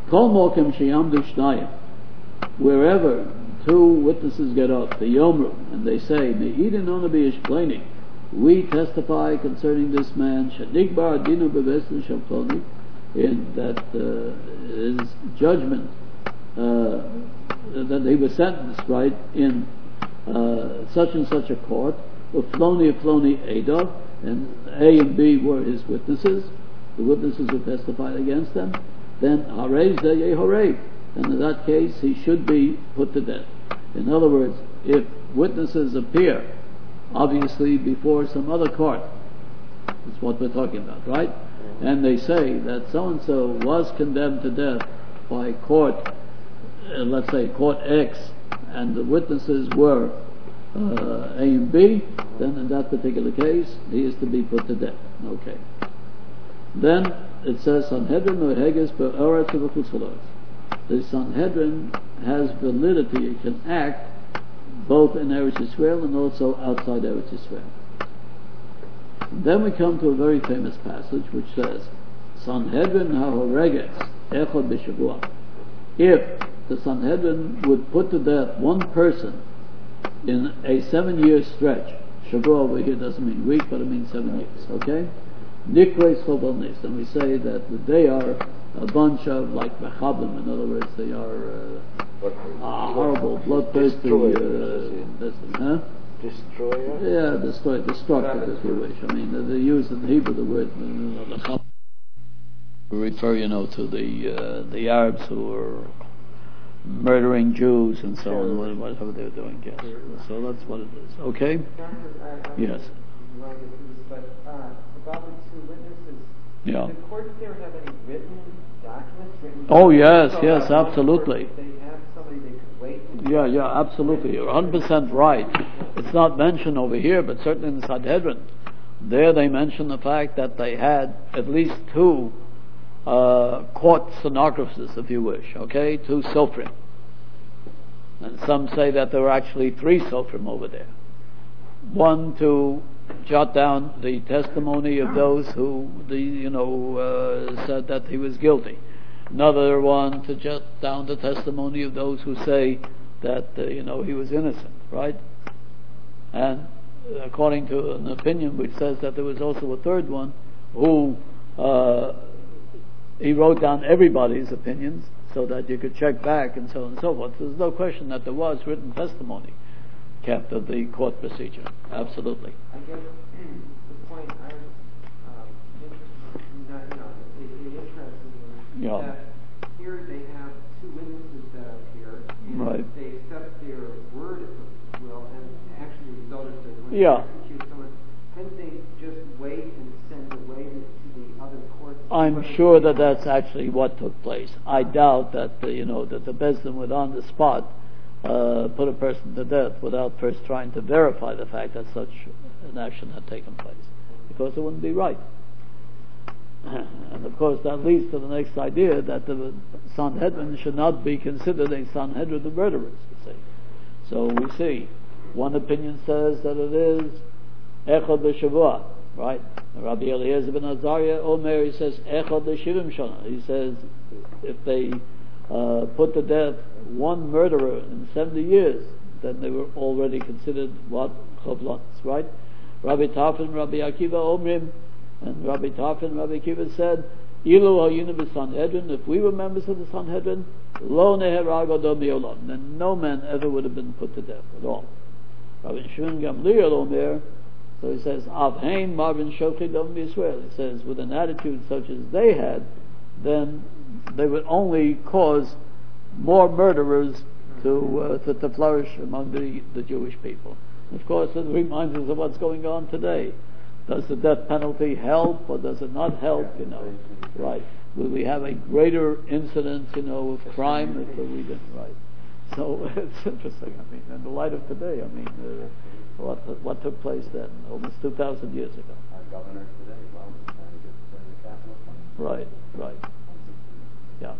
Kol mokem sheyamdu shnayim, wherever two witnesses get up, the Yomru, and they say, Me'idin onabi ishpleni, we testify concerning this man, Shadigbar Dinu Bevesin Shamploni, in that his judgment, that he was sentenced, right, in such and such a court, Ufloni Edo, and A and B were his witnesses, the witnesses who testified against them, then Harez de Yehorev, and in that case he should be put to death. In other words, if witnesses appear, obviously before some other court, that's what we're talking about, right? And they say that so-and-so was condemned to death by court, let's say court X, and the witnesses were A and B, then in that particular case, he is to be put to death. Okay. Then it says, Sanhedrin Oheges Be'oretz V'chutzolot. The Sanhedrin has validity, it can act both in Eretz Yisrael and also outside Eretz Yisrael. Then we come to a very famous passage which says, Sanhedrin ha'horeges echad b'shavua. If the Sanhedrin would put to death one person in a 7-year stretch, shavua over here doesn't mean week, but it means 7 years, okay? Nikreis chobolnis, and we say that they are a bunch of like mechablim, in other words, they are horrible, bloodthirsty, destroyer? Yeah, destructive, if you wish. I mean, they use in Hebrew the word refer, to the Arabs who were murdering Jews and so on, whatever they were doing. Yes. So that's what it is. Okay. Yes. But about the two witnesses, yeah. the courts there have any written documents? Oh yes, absolutely. They have somebody they could wait. Yeah, absolutely. You're 100% right. It's not mentioned over here, but certainly in the Sanhedrin, there they mention the fact that they had at least two court stenographers, if you wish, okay, 2 sofrim. And some say that there were actually 3 sofrim over there. One to jot down the testimony of those who said that he was guilty. Another one to jot down the testimony of those who say that he was innocent, right? And according to an opinion which says that there was also a third one who he wrote down everybody's opinions so that you could check back and so on and so forth. There's no question that there was written testimony kept of the court procedure. Absolutely. I guess the point I'm interested in is that here they have 2 witnesses that appear, and right. They accept their word, if you will, and actually the result is they're going to execute someone. Couldn't they just wait and send away to the other courts? I'm sure that that's actually what took place. I doubt that that the Bezdin would on the spot put a person to death without first trying to verify the fact that such an action had taken place, because it wouldn't be right. And of course that leads to the next idea that the Sanhedrin should not be considered a Sanhedrin of murderers, you see. So we see one opinion says that it is Echad b'Shavua, right? Rabbi Eliezer ben Azariah Omer, he says Echad b'Shivim Shana. He says if they put to death one murderer in 70 years, then they were already considered what? Choblans, right? Rabbi Tarfon, Rabbi Akiva Omrim, and Rabbi Tarfon, Rabbi Akiva said, Ilu hayinu b'Sanhedrin, if we were members of the Sanhedrin, lo neherag odom b'olam, then no man ever would have been put to death at all. Rabbi Shimon Gamliel Omer, so he says, Avhein Marvin Shochi Dom Yisrael. He says, with an attitude such as they had, then they would only cause more murderers to flourish among the Jewish people. And of course, it reminds us of what's going on today. Does the death penalty help or does it not help? Right? Will we have a greater incidence, of crime if we didn't? Right? So it's interesting. I mean, in the light of today, what took place then, almost 2,000 years ago. Our governor today, trying to get the capital fund. Right. Yeah.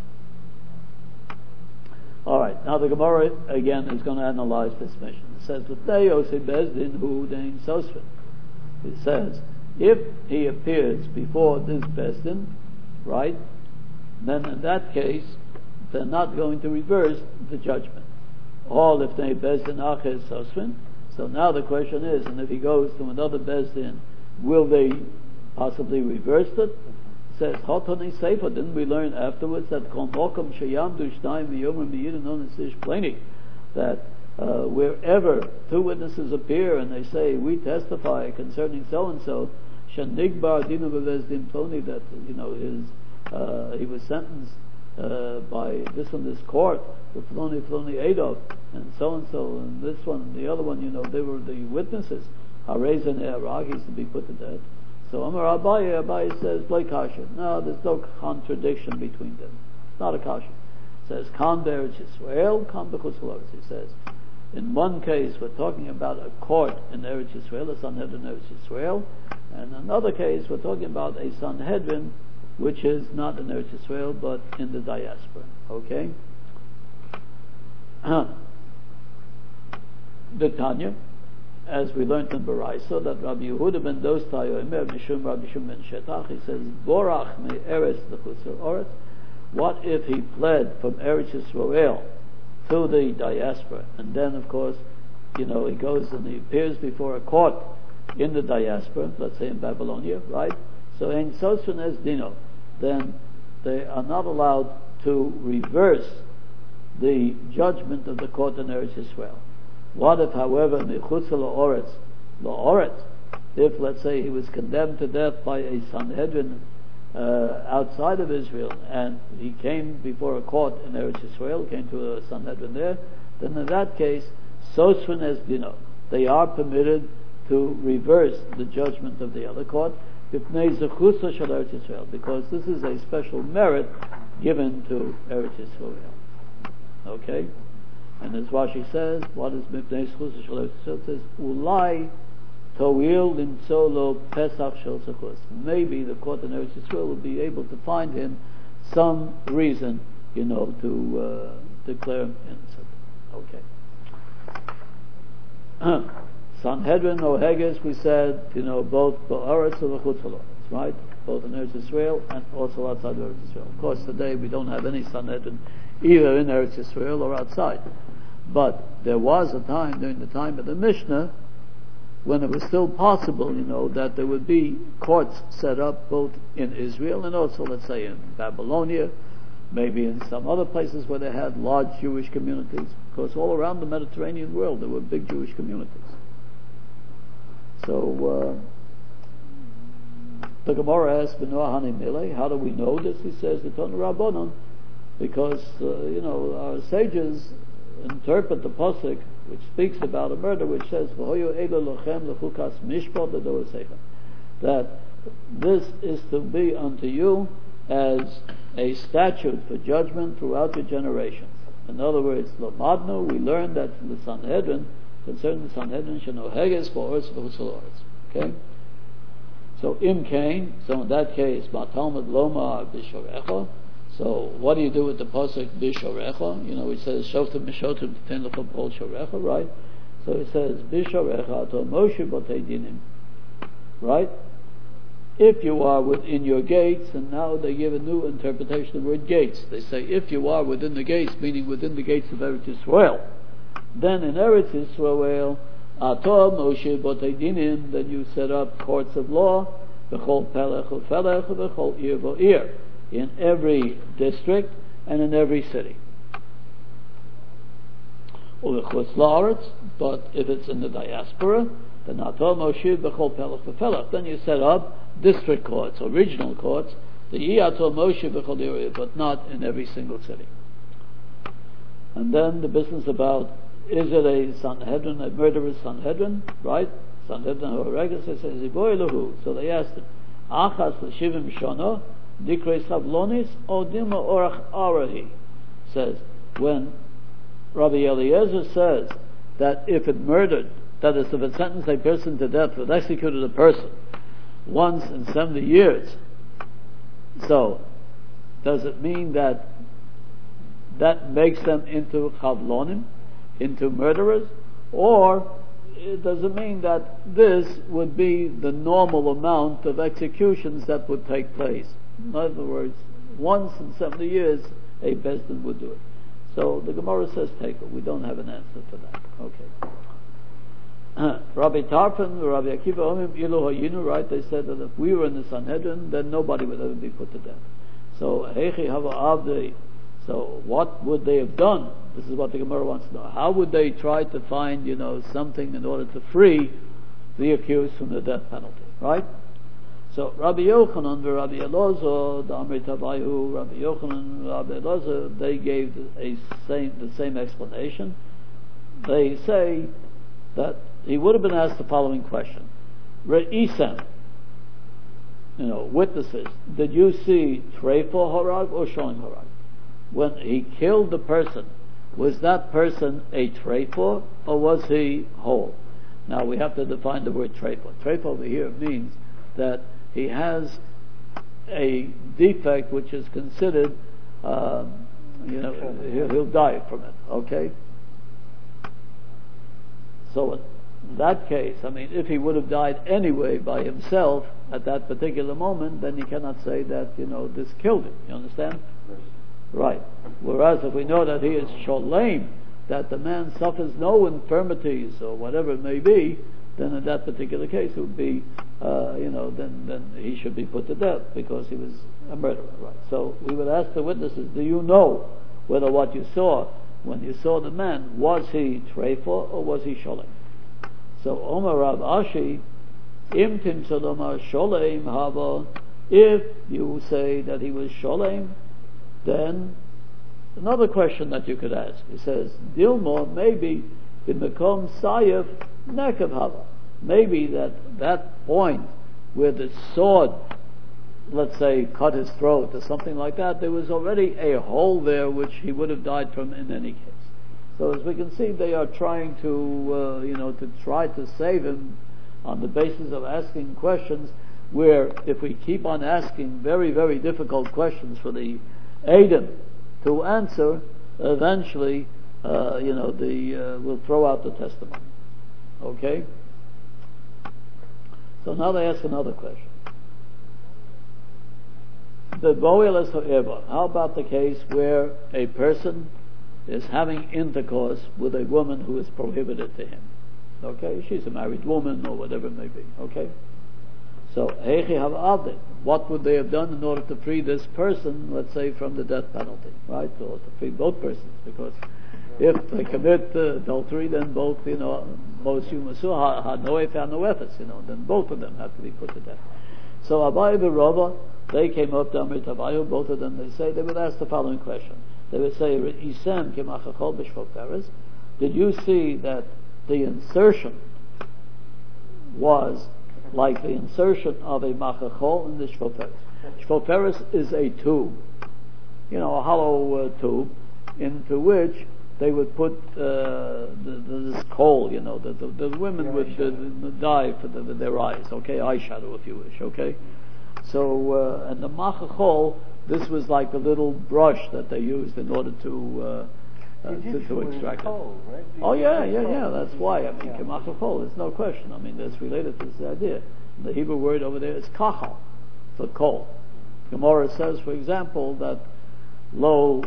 All right. Now the Gemara again is going to analyze this mission. It says, it says, if he appears before this Bezdin, right, then in that case, they're not going to reverse the judgment. All if they bezdin aches sosvin. So now the question is, and if he goes to another bezdin, will they possibly reverse it? It says, Hotoni Sefer, didn't we learn afterwards that Kol Mokom Sheyamdu Shnayim V'Yomer Miyidin Onesish Pleni, that wherever two witnesses appear and they say, we testify concerning so-and-so, Shanigbar Dinu Bezdin Ploni, that, he was sentenced by this and this court, for Ploni Edov, and so-and-so, and this one, and the other one, they were the witnesses. Harez and Erag, he's to be put to death. So Amar Abaye says, Blay Kasha. No, there's no contradiction between them. It's not a Kasha. It says, Kan Be'eretz Yisrael, Kan B'chutz La'aretz. He says, in one case, we're talking about a court in Eretz Yisrael, a Sanhedrin in Eretz Yisrael, and in another case, we're talking about a Sanhedrin which is not in Eretz Yisrael, but in the diaspora. Okay? The Tanya, as we learned in Baraisa, that Rabbi Yehuda ben Dostai Omer Mishum Rabbi Shimon ben Shetach, he says, Borach me Eretz l'chutz Oretz. What if he fled from Eretz Yisrael to the diaspora, and then of course, he goes and he appears before a court in the diaspora, let's say in Babylonia, right? So in Sosun es Dino, then they are not allowed to reverse the judgment of the court in Eretz Yisrael. What if, however, Mechutz La'oretz, if, let's say, he was condemned to death by a Sanhedrin outside of Israel, and he came before a court in Eretz Yisrael, came to a Sanhedrin there, then in that case, Sosfin es Dino, they are permitted to reverse the judgment of the other court, because this is a special merit given to Eretz Yisrael. Okay? And as Rashi says, what is Mipnei Zechus Shel Eretz Yisrael? It says, Ulai Toil Limtzolo Pesach Shel Zechus. Maybe the court in Eretz Yisrael will be able to find him some reason, to declare him innocent. Okay. Sanhedrin or Heges, we said, both Ba'aretz or Chutz La'aretz, right? Both in Eretz Yisrael and also outside of Eretz Yisrael. Of course, today we don't have any Sanhedrin either in Eretz Yisrael or outside. But there was a time, during the time of the Mishnah, when it was still possible, that there would be courts set up both in Israel and also, let's say, in Babylonia, maybe in some other places where they had large Jewish communities. Because all around the Mediterranean world there were big Jewish communities. So, the Gemara asks, how do we know this? He says, the Ton Rabbanon, because, our sages interpret the Pasuk, which speaks about a murder, which says, that this is to be unto you as a statute for judgment throughout your generations. In other words, Lamadnu, we learned that in the Sanhedrin, concerning the Sanhedrin, Shano Heges for Oretz v'chutz La'aretz. Okay? So, Im Kain, so in that case, Batalmud Lomar Bishorecha. So, what do you do with the Pasuk Bishorecha? It says, Shoftim Mishotim Ten L'chol Pol Shorecha, right? So it says, Bishorecha Ato Moshe Botei Dinim. Right? If you are within your gates, and now they give a new interpretation of the word gates. They say, if you are within the gates, meaning within the gates of Eretz Yisrael, then in Eretz Yisrael, Ato Moshe Botei Dinim, then you set up courts of law, B'chol Pelech U'Felech, B'chol Ir V'Ir, in every district and in every city. U'Chutz La'aretz, but if it's in the diaspora, then Ato Moshe B'chol Pelech U'Felech, then you set up district courts or regional courts, the Ato Moshe B'chol Ir, but not in every single city. And then the business about, is it a Sanhedrin, a murderous Sanhedrin, right? Sanhedrin Horeges, they say, Ziboy Lahu. So they asked him, Achas L'Shivim Shono, Dikre Savlonis, O Dilma Orach Arahi. Says, when Rabbi Eliezer says that if it murdered, that is, if it sentenced a person to death, if it executed a person once in 70 years, so does it mean that makes them into Chavlonim, into murderers, or does it mean that this would be the normal amount of executions that would take place? In other words, once in 70 years a Bezdin would do it. So the Gemara says Tekel. We don't have an answer for that. Okay. Rabbi Tarfon, Rabbi Akiva, Omim, Ilu Hayinu, right? They said that if we were in the Sanhedrin, then nobody would ever be put to death. So, Hechi Hava Avdei. So, what would they have done? This is what the Gemara wants to know. How would they try to find, something in order to free the accused from the death penalty, right? So, Rabbi Yochanan, Rabbi Elazar, the Amrit Abayu, Rabbi Yochanan, Rabbi Elazar, they gave the same explanation. They say that he would have been asked the following question: Re'isem, witnesses, did you see Treifa Harag or Sholim Harag? When he killed the person, was that person a Treifa or was he whole? Now we have to define the word Treifa. Treifa over here means that he has a defect which is considered, he'll die from it, okay? So in that case, if he would have died anyway by himself at that particular moment, then you cannot say that, this killed him. You understand? Right. Whereas if we know that he is sholem, that the man suffers no infirmities or whatever it may be, then in that particular case it would be, then he should be put to death because he was a murderer. Right. So we would ask the witnesses, do you know whether what you saw when you saw the man, was he treifa or was he sholem? So Omar Rav Ashi, Im Timsa Lomar Sholem Hava, if you say that he was sholem, then another question that you could ask, he says, Dilma, maybe in Mekom Sayef Nekav Hava. Maybe that point where the sword, let's say, cut his throat or something like that, there was already a hole there which he would have died from in any case. So as we can see, they are trying to, try to save him on the basis of asking questions where if we keep on asking very, very difficult questions for the Adam to answer, eventually, we'll throw out the testimony. Okay? So now they ask another question. How about the case where a person is having intercourse with a woman who is prohibited to him? Okay? She's a married woman or whatever it may be. Okay? So, what would they have done in order to free this person, let's say, from the death penalty, right? Or to free both persons, because if they commit adultery, then both, then both of them have to be put to death. So, Abai and Rava, they came up to Amrit Abayu, both of them, they would ask the following question. They would say, did you see that the insertion was like the insertion of a machachol in the shvoferes? Shvoferes is a tube, a hollow tube, into which they would put this coal, the women would dye for their eyes, okay, eyeshadow if you wish, okay? So, and the machachol, this was like the little brush that they used in order to extract it. Right? Oh yeah, that's why. Kemachachol, there's no question. That's related to this idea. The Hebrew word over there is kachal, for coal. Gemara says, for example, that lo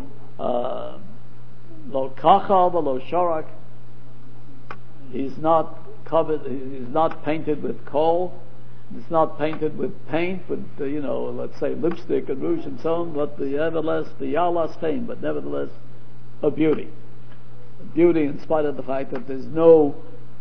kachal v'lo sharak, he's not covered, he's not painted with coal, it's not painted with paint, with let's say lipstick and rouge and so on, but nevertheless the yalas fame, but nevertheless a beauty in spite of the fact that there's no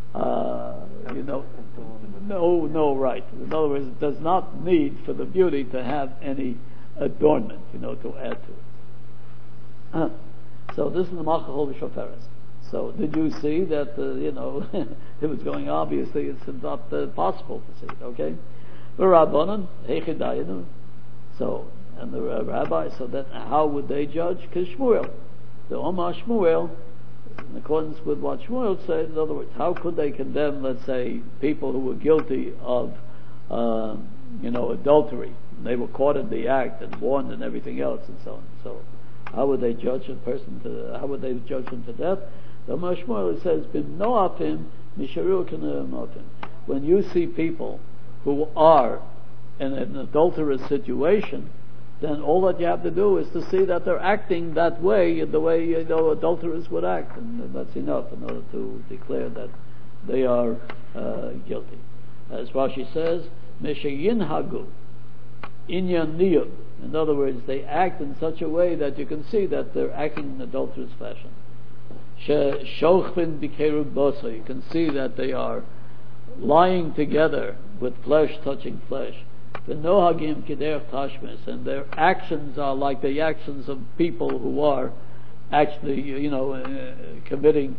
right. In other words, it does not need for the beauty to have any adornment, to add to it. So this is the Machachol B'Shoferes. So did you see that, it was going, obviously it's not possible to see it, okay? The Rabbanan, Heichidayinu. So, and the rabbi, so that how would they judge? Because Shmuel, the Omar Shmuel, in accordance with what Shmuel said, in other words, how could they condemn, let's say, people who were guilty of, adultery? They were caught in the act and warned and everything else and so on. So, how would they judge a person how would they judge him to death? The Omar Shmuel says, "Bin noafim misharu k'ne'amafim." When you see people who are in an adulterous situation, then all that you have to do is to see that they're acting that way, the way adulterers would act, and that's enough in order to declare that they are guilty. As Rashi says, Meshayin Hagu, Inyan Niyum. In other words, they act in such a way that you can see that they're acting in adulterous fashion. Shochvin Bikeru Bosa, you can see that they are lying together with flesh touching flesh. The Nohagim Kidech Tashmis, and their actions are like the actions of people who are actually, committing,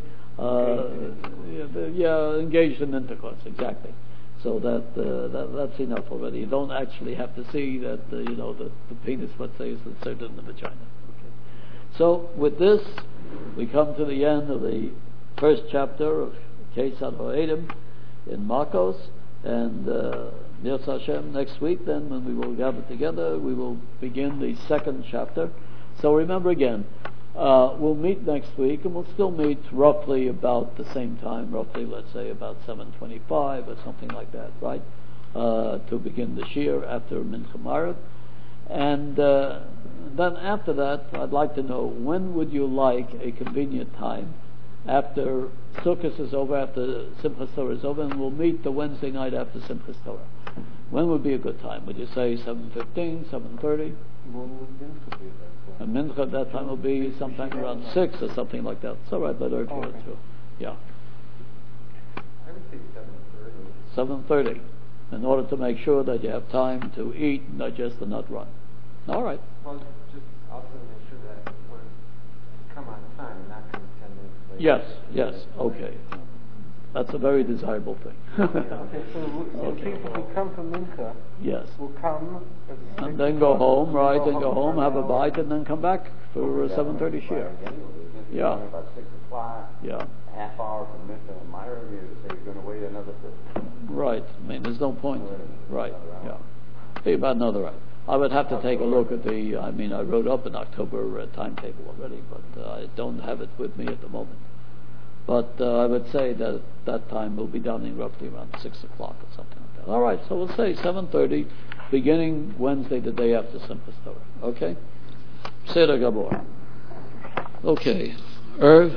engaged in intercourse, exactly. So that's enough already. You don't actually have to see that the penis, let's say, is inserted in the vagina. Okay. So with this, we come to the end of the first chapter of Ketzad Ha'edim in Makos, and Mirza Hashem, next week then, when we will gather together, we will begin the second chapter. So remember again, we'll meet next week, and we'll still meet roughly about the same time, roughly, let's say, about 7:25 or something like that, right? To begin the Shir after Mincha Maariv. And then after that, I'd like to know, when would you like a convenient time after Sukkot is over, after Simchas Torah is over, and we'll meet the Wednesday night after Simchas Torah. When would be a good time? Would you say 7:15, 7:30? When would Mincha be there? And Mincha at that time will be sometime around 6 or something like that. It's all right, but earlier too. Yeah. I would say 7:30. 7:30, in order to make sure that you have time to eat, digest, and not run. All right. Well, just also make sure that we're come on time and not come 10 minutes late. Yes, okay. That's a very desirable thing. Okay, so people who come from Mincha Yes. will come And then go home, right, and go home, have a bite, and then come back for 7:30 Shir. Yeah. About 6 o'clock. Yeah. A half hour from Mincha and Myra, you say you're going to wait another 15. Right. I mean, there's no point. Right. Yeah. Be about another hour. I would have to take a look at I wrote up an October timetable already, but I don't have it with me at the moment. But I would say that at that time we'll be done in roughly around 6 o'clock or something like that. All right, so we'll say 7:30, beginning Wednesday, the day after Simchas Torah. Okay? Seder Gabor. Okay. Irv?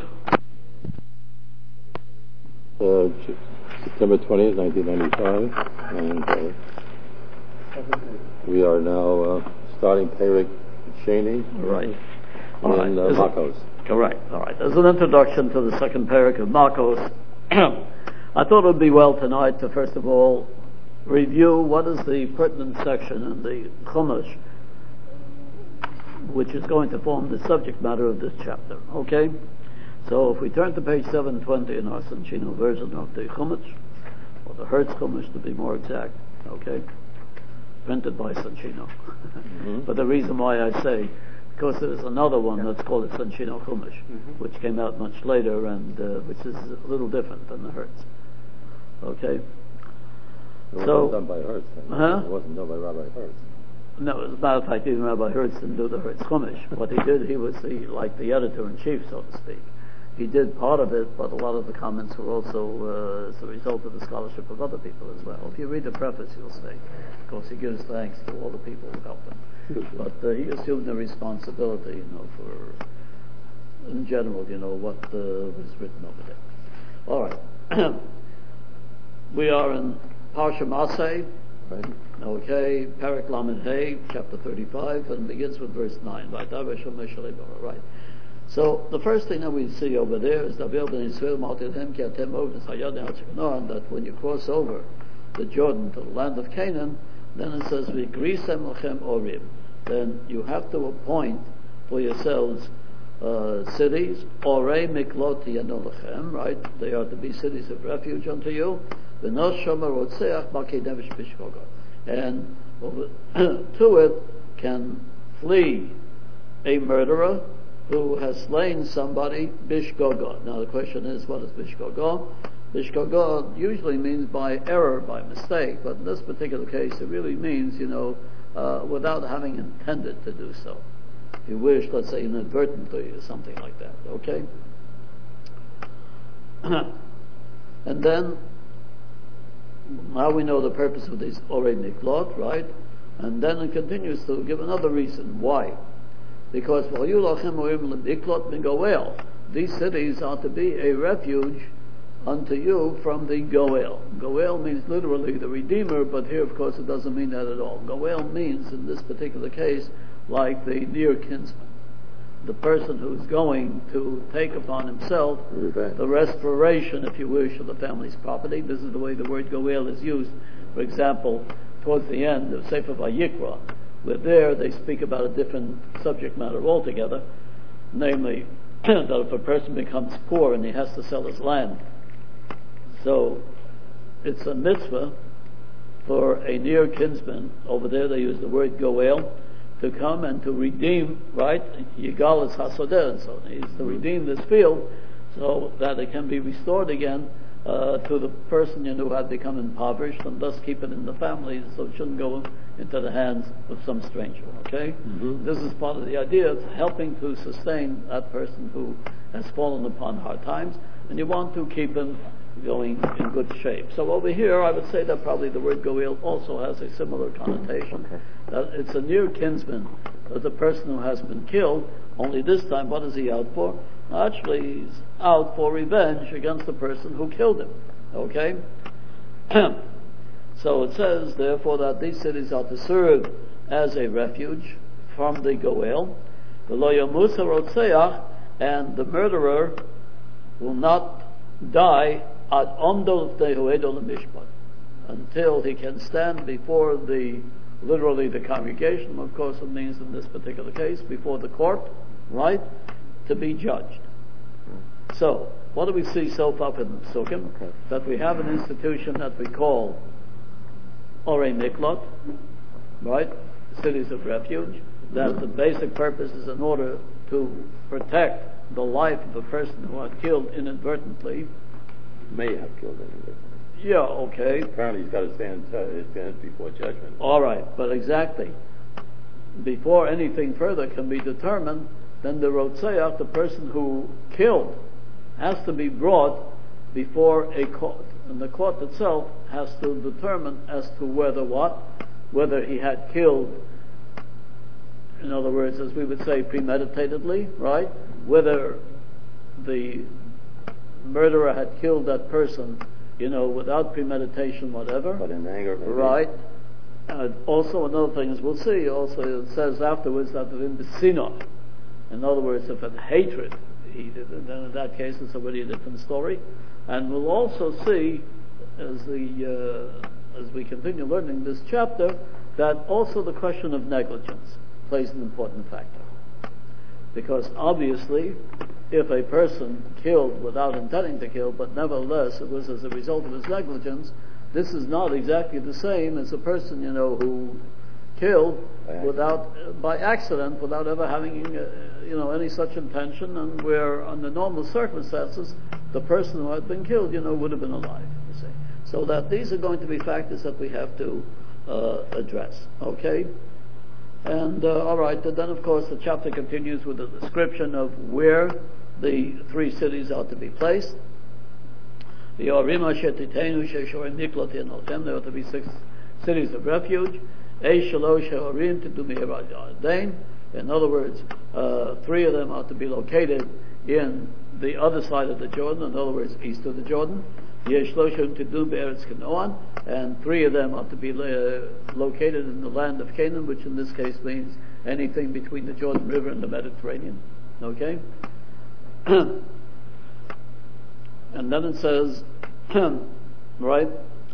September 20th, 1995, and we are now starting Perek Sheni Right. in Makos. Correct. All right. As an introduction to the second parak of Makos, I thought it would be well tonight to first of all review what is the pertinent section in the Chumash, which is going to form the subject matter of this chapter. Okay? So if we turn to page 720 in our Sanchino version of the Chumash, or the Hertz Chumash to be more exact, okay? Printed by Sanchino. But the reason why I say, because there's another one that's called the Sanchino Chumash, which came out much later and which is a little different than the Hertz. Okay? It wasn't done by Hertz. Huh? It wasn't done by Rabbi Hertz. No, as a matter of fact, even Rabbi Hertz didn't do the Hertz Chumash. What he did, he was the editor-in-chief, so to speak. He did part of it, but a lot of the comments were also as a result of the scholarship of other people as well. If you read the preface, you'll see. Of course, he gives thanks to all the people who helped him. But he assumed the responsibility, for, in general, what was written over there. All right. We are in Parsha Masei, Right. okay, Perek Lamed Hey, chapter 35, and begins with verse 9, right? Right. So the first thing that we see over there is that when you cross over the Jordan to the land of Canaan, then it says, "V'grisem lachem orim." Then you have to appoint for yourselves cities, orei miklot yanu lachem, right? They are to be cities of refuge unto you. V'nos shomer rotzeach b'kei nefesh bishkoga, and to it can flee a murderer who has slain somebody, bishgoga. Now the question is, what is bishgoga? Bishgoga usually means by error, by mistake, but in this particular case it really means, without having intended to do so. If you wish, let's say inadvertently or something like that, okay? And then, now we know the purpose of these orei miklot, right? And then it continues to give another reason. Why? Because these cities are to be a refuge unto you from the Goel. Goel means literally the Redeemer, but here of course it doesn't mean that at all. Goel means, in this particular case, like the near kinsman. The person who's going to take upon himself the restoration, if you wish, of the family's property. This is the way the word Goel is used. For example, towards the end of Sefer Vayikra, where there they speak about a different subject matter altogether, namely that if a person becomes poor and he has to sell his land, so it's a mitzvah for a near kinsman, over there they use the word Goel, to come and to redeem, right? Yigal is Hasodeh, so he's to redeem this field so that it can be restored again to the person who had become impoverished, and thus keep it in the family, so it shouldn't go into the hands of some stranger. Okay? Mm-hmm. This is part of the idea. It's helping to sustain that person who has fallen upon hard times, and you want to keep him going in good shape. So over here, I would say that probably the word goel also has a similar connotation. Okay. That it's a near kinsman, the person who has been killed. Only this time, what is he out for? Actually, he's out for revenge against the person who killed him. Okay? So it says, therefore, that these cities are to serve as a refuge from the goel. And the murderer will not die until he can stand before literally the congregation. Of course it means in this particular case before the court, right, to be judged. So what do we see so far from the Psukim? Okay. That we have an institution that we call Orei Miklot, right, cities of refuge, that the basic purpose is in order to protect the life of the person who had killed inadvertently. May have killed inadvertently. Yeah, okay. Apparently he's got to stand before judgment. All right, but exactly. Before anything further can be determined, then the Rotzeach, the person who killed, has to be brought before a court. And the court itself has to determine as to whether he had killed, in other words, as we would say, premeditatedly, right? Whether the murderer had killed that person, without premeditation, whatever. But in anger, maybe. Right. Also, another thing is, we'll see, also it says afterwards that in the sinah, in other words, if it's hatred, then in that case it's already a different story. And we'll also see, as we continue learning this chapter, that also the question of negligence plays an important factor. Because obviously, if a person killed without intending to kill, but nevertheless it was as a result of his negligence, this is not exactly the same as a person, who killed by accident, without ever having, any such intention, and where under normal circumstances, the person who had been killed, would have been alive, you see. So that these are going to be factors that we have to address. Okay? And all right, and then of course the chapter continues with a description of where the three cities are to be placed. There are to be 6 cities of refuge. In other words, 3 of them are to be located in the other side of the Jordan, in other words, east of the Jordan. And 3 of them are to be located in the land of Canaan, which in this case means anything between the Jordan River and the Mediterranean. Okay? And then it says, right,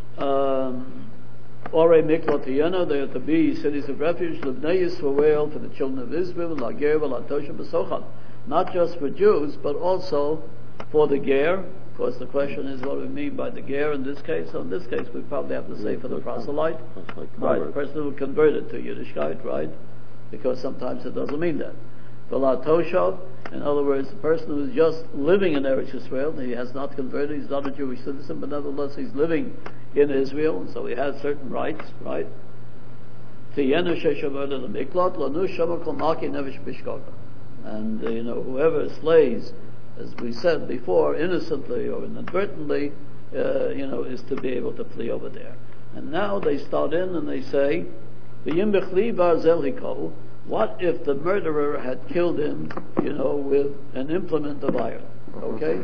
Orei Miklot Tiyana, they are to be cities of refuge, L'bnei Yisrael, for the children of Israel, L'ger v'L'atosha b'Socham. Not just for Jews, but also for the ger. Of course, the question is what do we mean by the ger in this case? So in this case, we probably have to say for the proselyte, right? The person who converted to Yiddishkeit, right? Because sometimes it doesn't mean that. V'L'atoshav, in other words, the person who is just living in Eretz Yisrael, he has not converted, he's not a Jewish citizen, but nevertheless he's living in Israel, and so he has certain rights, right? And whoever slays, as we said before, innocently or inadvertently, is to be able to flee over there. And now they start in and they say What if the murderer had killed him, with an implement of iron? Okay?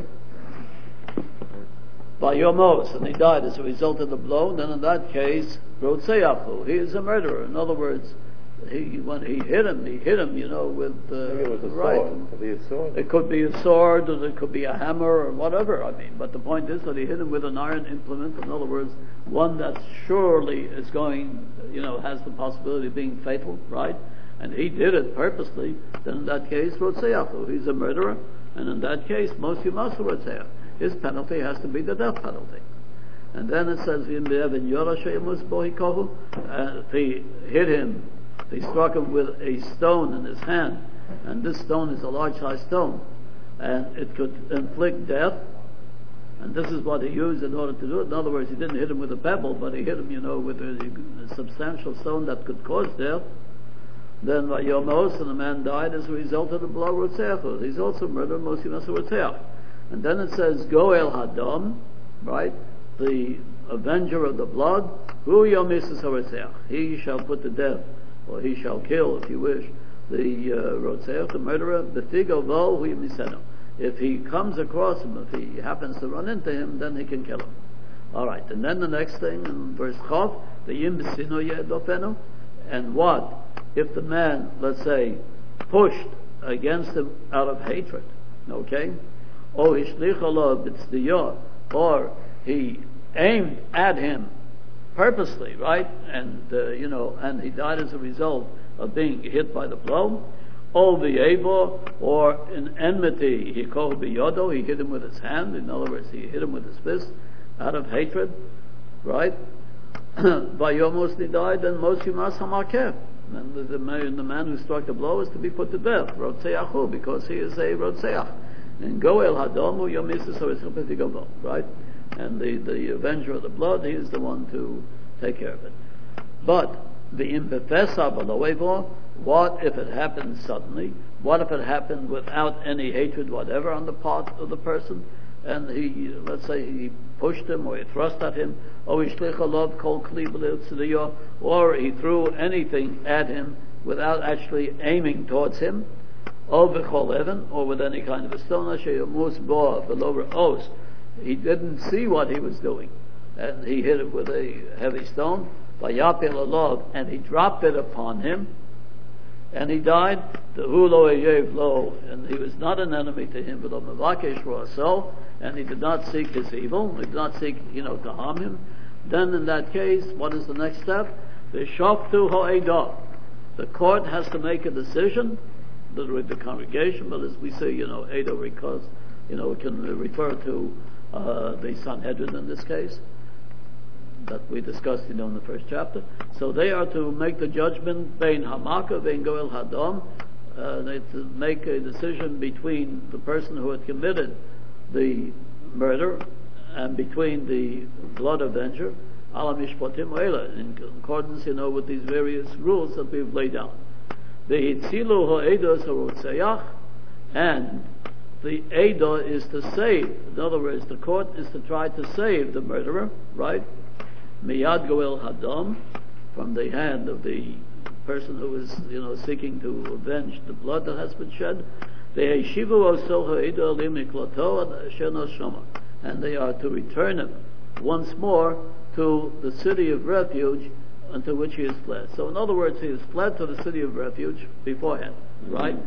By Yomos, and he died as a result of the blow, then in that case, Rotzeachu, he is a murderer. In other words, when he hit him, with Maybe it was a right. sword. It could be a sword. It could be a sword, or it could be a hammer, or whatever. But the point is that he hit him with an iron implement. In other words, one that surely is going, has the possibility of being fatal, right? And he did it purposely. Then in that case, Rotzeachu, he's a murderer. And in that case, Mosi Masu Rotzeach. His penalty has to be the death penalty. And then it says, if he hit him, he struck him with a stone in his hand, and this stone is a large-sized stone, and it could inflict death, and this is what he used in order to do it. In other words, he didn't hit him with a pebble, but he hit him, with a substantial stone that could cause death. Then Vayomos, and the man died as a result of the blow Rotzeach. He's also murdered, Mosi Masu Rotzeach. And then it says, Goel Hadam, right? The avenger of the blood, Hu Yomisus HaRotzeach. He shall put to death, or he shall kill, if you wish, the Rotzeach, the murderer, B'tigo Vo Hu Yomisenu. If he comes across him, if he happens to run into him, then he can kill him. Alright, and then the next thing, in verse Chav, the Yim B'sino Yedofenu, and what? If the man, let's say, pushed against him out of hatred, okay? Or he aimed at him purposely, right? And and he died as a result of being hit by the blow. Or in enmity, he called biyodo, he hit him with his hand. In other words, he hit him with his fist out of hatred, right? By Yomos he died, and Mosi Mas Hamakeh. And the man who struck the blow is to be put to death, Rotzeachu, because he is a Rotzeach. And Goel Hadomu Yomisus HaRotzeach, right? And the avenger of the blood, he is the one to take care of it. But the Impefesa Baloevo, what if it happened suddenly? What if it happened without any hatred whatever on the part of the person? And let's say he pushed him, or he thrust at him, or he threw anything at him without actually aiming towards him, or with any kind of a stone, he didn't see what he was doing, and he hit it with a heavy stone, and he dropped it upon him, and he died, and he was not an enemy to him, and he did not seek his evil, he did not seek, to harm him. Then in that case, what is the next step? The shoftu ha'edah. The court has to make a decision, the congregation, but as we say, Edah, because, it can refer to the Sanhedrin in this case, that we discussed, in the first chapter. So they are to make the judgment, Bein Hamaka, Bein Goel Hadam, they to make a decision between the person who had committed the murder and between the blood avenger, Ala Mishpatim Oela, in accordance, with these various rules that we've laid down. The Hitzilu Ha'edos HaRotzeach, and the Eidah is to save, in other words, the court is to try to save the murderer, right? Miyad Goel Hadam, from the hand of the person who is, seeking to avenge the blood that has been shed. And they are to return him once more to the city of refuge unto which he has fled. So in other words, he has fled to the city of refuge beforehand, right?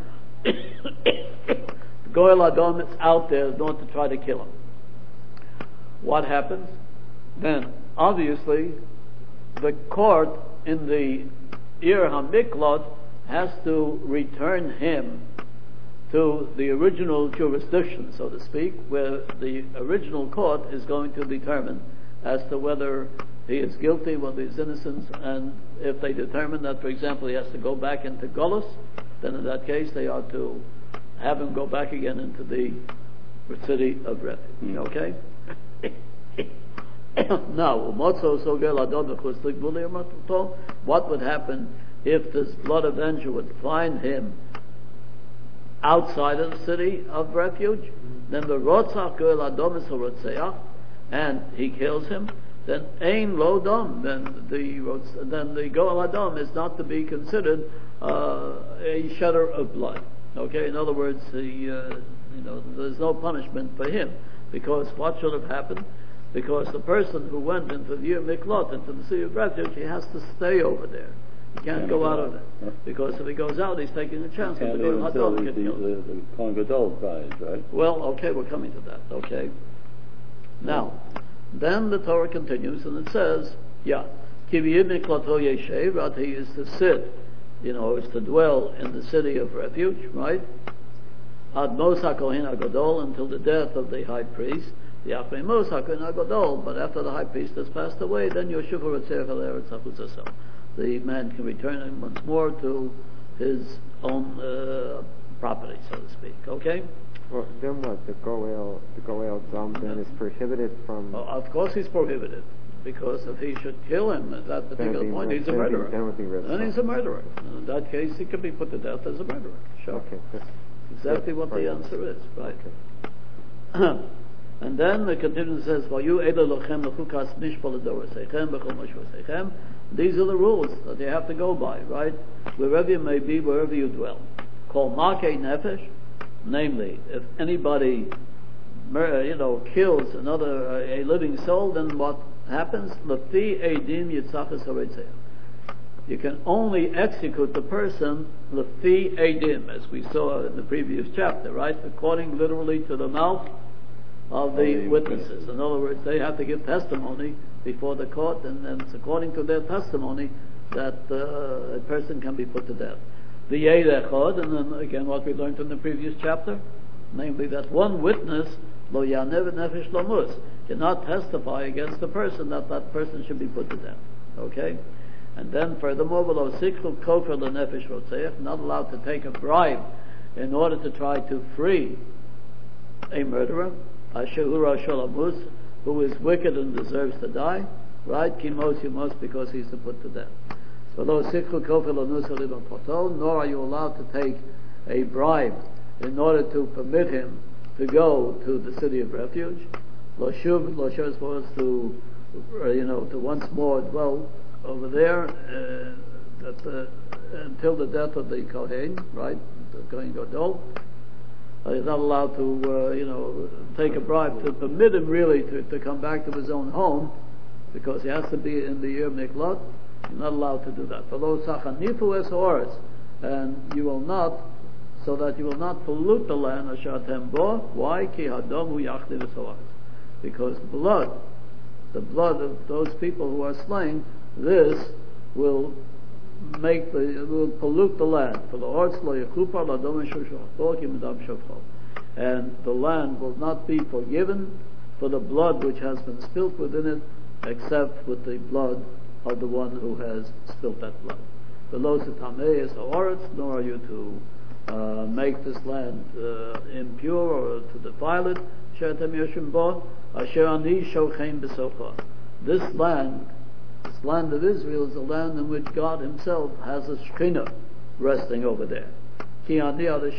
Goel Hadam is out there in order to try to kill him. What happens? Then, obviously, the court in the Ir HaMiklot has to return him to the original jurisdiction, so to speak, where the original court is going to determine as to whether he is guilty, whether he is innocent, and if they determine that, for example, he has to go back into Golos, then in that case they are to have him go back again into the city of refuge. Okay? Now, what would happen if this blood avenger would find him outside of the city of refuge? Then the Rotzach Goel Adom is a Rotzeach, and he kills him. then Ein Lo Dom, then the Goel Adam is not to be considered a shedder of blood. Okay, in other words, there's no punishment for him, because what should have happened? Because the person who went into the Yir Miklot, into the city of refuge, he has to stay over there. He can't go out of it, because if he goes out, he's taking a chance that the Goel Adam can kill him. The Kohen Gadol dies, right? Well, okay, we're coming to that. Okay. Now, then the Torah continues, and it says, Kiv Miklato Yeshev, that he is to sit, is to dwell in the city of refuge, right? Ad Mos HaKohen HaGadol, until the death of the high priest. Yachmei Mos HaKohen HaGadol, but after the high priest has passed away, then Yoshuv Ratzeh Al Eretz HaChutzasel. The man can return once more to his own property, so to speak. Okay? Well, then what? The Goel Dam then is prohibited from... Well, of course he's prohibited, because if he should kill him at that particular point, he's a murderer. Then he's a murderer. And in that case, he could be put to death as a murderer. Sure. Okay. Exactly what the answer is, right? Okay. And then the continuation says, these are the rules that you have to go by, right? Wherever you may be, wherever you dwell. Call Makei Nefesh, namely, if anybody kills another a living soul, then what happens? Lefi Eidim Yitzachas Haretzeh. You can only execute the person Lefi Eidim, as we saw in the previous chapter, right? According literally to the mouth of the witnesses. In other words, they have to give testimony before the court, and it's according to their testimony that a person can be put to death. The Yed Echad, and then again what we learned in the previous chapter, namely that one witness, Lo Yanev Nefesh Lamus, cannot testify against the person that person should be put to death. Okay? And then furthermore, Lo Sikhu Kofer LeNefesh Rotzeach, not allowed to take a bribe in order to try to free a murderer, Ashehura Sholamus, who is wicked and deserves to die, right? Kimos Yumos, because he's to put to death. So lo sikhu kofel onusalim poto, nor are you allowed to take a bribe in order to permit him to go to the city of refuge. Lo shuv was to once more dwell over there until the death of the Kohen, right? The Kohen Gadol. He's not allowed to, take a bribe to permit him really to come back to his own home, because he has to be in the Yir Miklot. You're not allowed to do that. And you will not, so that you will not pollute the land. Why? Because the blood of those people who are slain, this will pollute the land. And the land will not be forgiven for the blood which has been spilt within it, except with the blood of the one who has spilt that blood. Nor are you to make this land impure or to defile it. This land of Israel, is a land in which God Himself has a Shekhinah resting over there. Because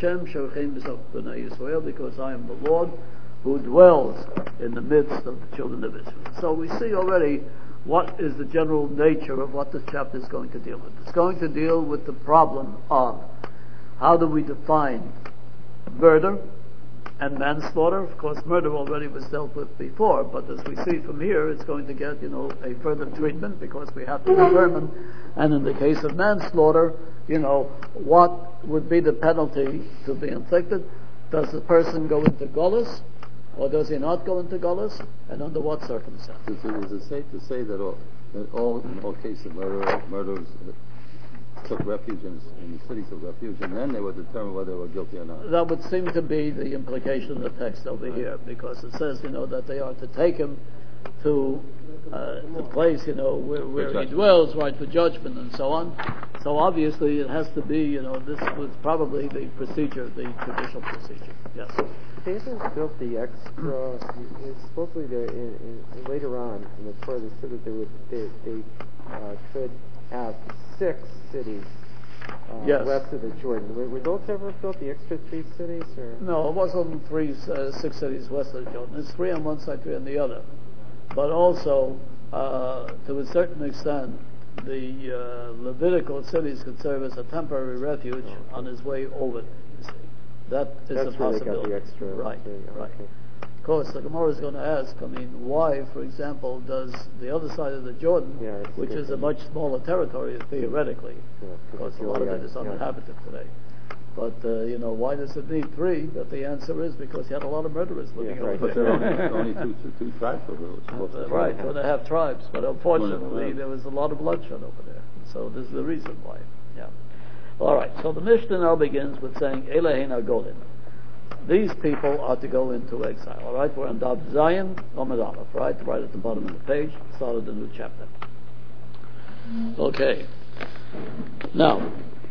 I am the Lord who dwells in the midst of the children of Israel. So we see already what is the general nature of what this chapter is going to deal with. It's going to deal with the problem of how do we define murder and manslaughter. Of course, murder already was dealt with before, but as we see from here, it's going to get, a further treatment, because we have to determine, and in the case of manslaughter, what would be the penalty to be inflicted. Does the person go into Golus, or does he not go into Golus, and under what circumstances? Is it safe to say that in all cases murderers took refuge in the cities of refuge, and then they would determine whether they were guilty or not? That would seem to be the implication of the text over here, because it says, that they are to take him to the place, where he dwells, right, for judgment and so on. So obviously it has to be, this was probably the procedure, the judicial procedure. Yes. They haven't built the extra. Supposedly, later on in the Torah, they said that they could have 6 cities west of the Jordan. Were those ever built? The extra 3 cities, or no? It wasn't 6 cities west of the Jordan. It's 3 on one side, 3 on the other. But also, to a certain extent, the Levitical cities could serve as a temporary refuge on his way over. You see, that's a possibility. Where they got the extra. Right. Okay. Of course, the Gemara is going to ask. Why, for example, does the other side of the Jordan, which is a much smaller territory theoretically, of course, a lot of it is uninhabited today. But why does it need 3? But the answer is because he had a lot of murderers living over but there. there are only two tribes over there. Right, so they have tribes, but unfortunately there was a lot of bloodshed over there. So this is the reason why. Yeah. All right. So the Mishnah now begins with saying Elehin Agolim. These people are to go into exile. All right. We're on Daf Zayin Amud Aleph. Right at the bottom of the page. Start of the new chapter. Okay. Now.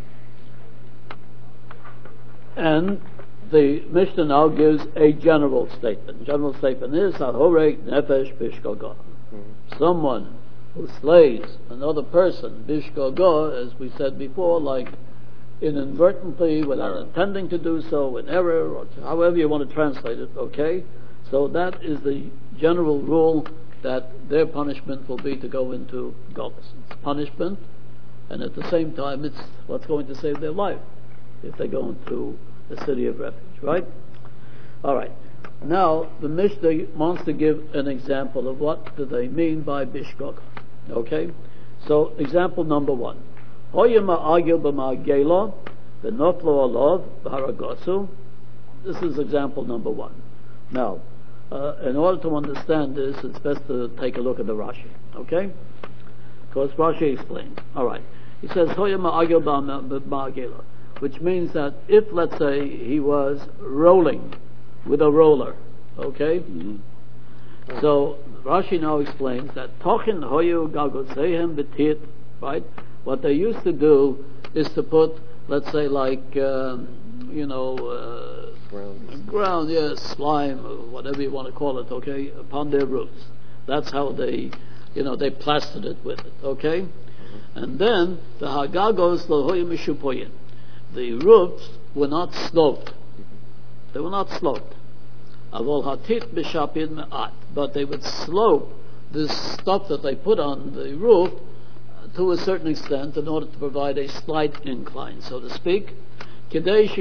And the Mishnah now gives a general statement. General statement is Ahorei Nefesh Bishgoga. Someone who slays another person, Bishgoga, as we said before, like inadvertently, without intending to do so, in error, or however you want to translate it, okay? So that is the general rule, that their punishment will be to go into Golus. It's punishment, and at the same time it's what's going to save their life if they go into the city of refuge, right? All right. Now, the Mishnah wants to give an example of what do they mean by Bishgog. Okay? So, example number 1. This is example number 1. Now, in order to understand this, it's best to take a look at the Rashi. Okay? Because Rashi explains. All right. He says, which means that if, let's say, he was rolling with a roller, okay? Mm-hmm. So Rashi now explains that Tochin Hoyu Gagosehem Betit, right? What they used to do is to put, let's say, like ground, slime, or whatever you want to call it, okay, upon their roofs. That's how they plastered it with it, okay? Mm-hmm. And then the Hagagos Lohoyu Mishupoyin. The roofs were not sloped. They were not sloped. But they would slope this stuff that they put on the roof to a certain extent in order to provide a slight incline, so to speak, so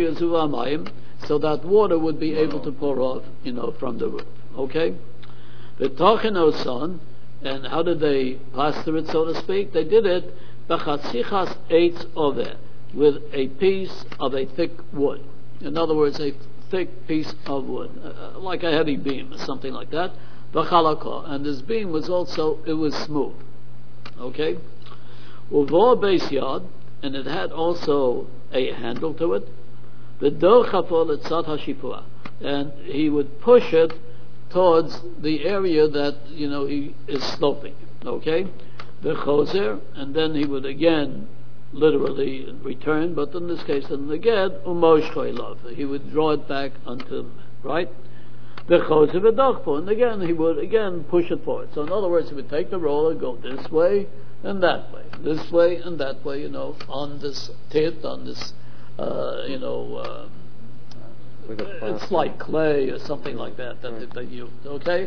that water would be able to pour off, from the roof. Okay? The Tachenoson, and how did they plaster it, so to speak? They did it b'chatzichas eitz over, with a piece of a thick wood. In other words, a thick piece of wood, like a heavy beam or something like that. And this beam was it was smooth. Okay? Uvor base yard, and it had also a handle to it. And he would push it towards the area that, he is sloping. Okay? The choser, and then he would again literally return, but in this case, in the Ged, he would draw it back unto him, right? The Chosev V'Dochpo, and again, he would again push it forward. So in other words, he would take the roller, go this way and that way, this way and that way, on this tit, on this, it's like clay or something like that they used, okay?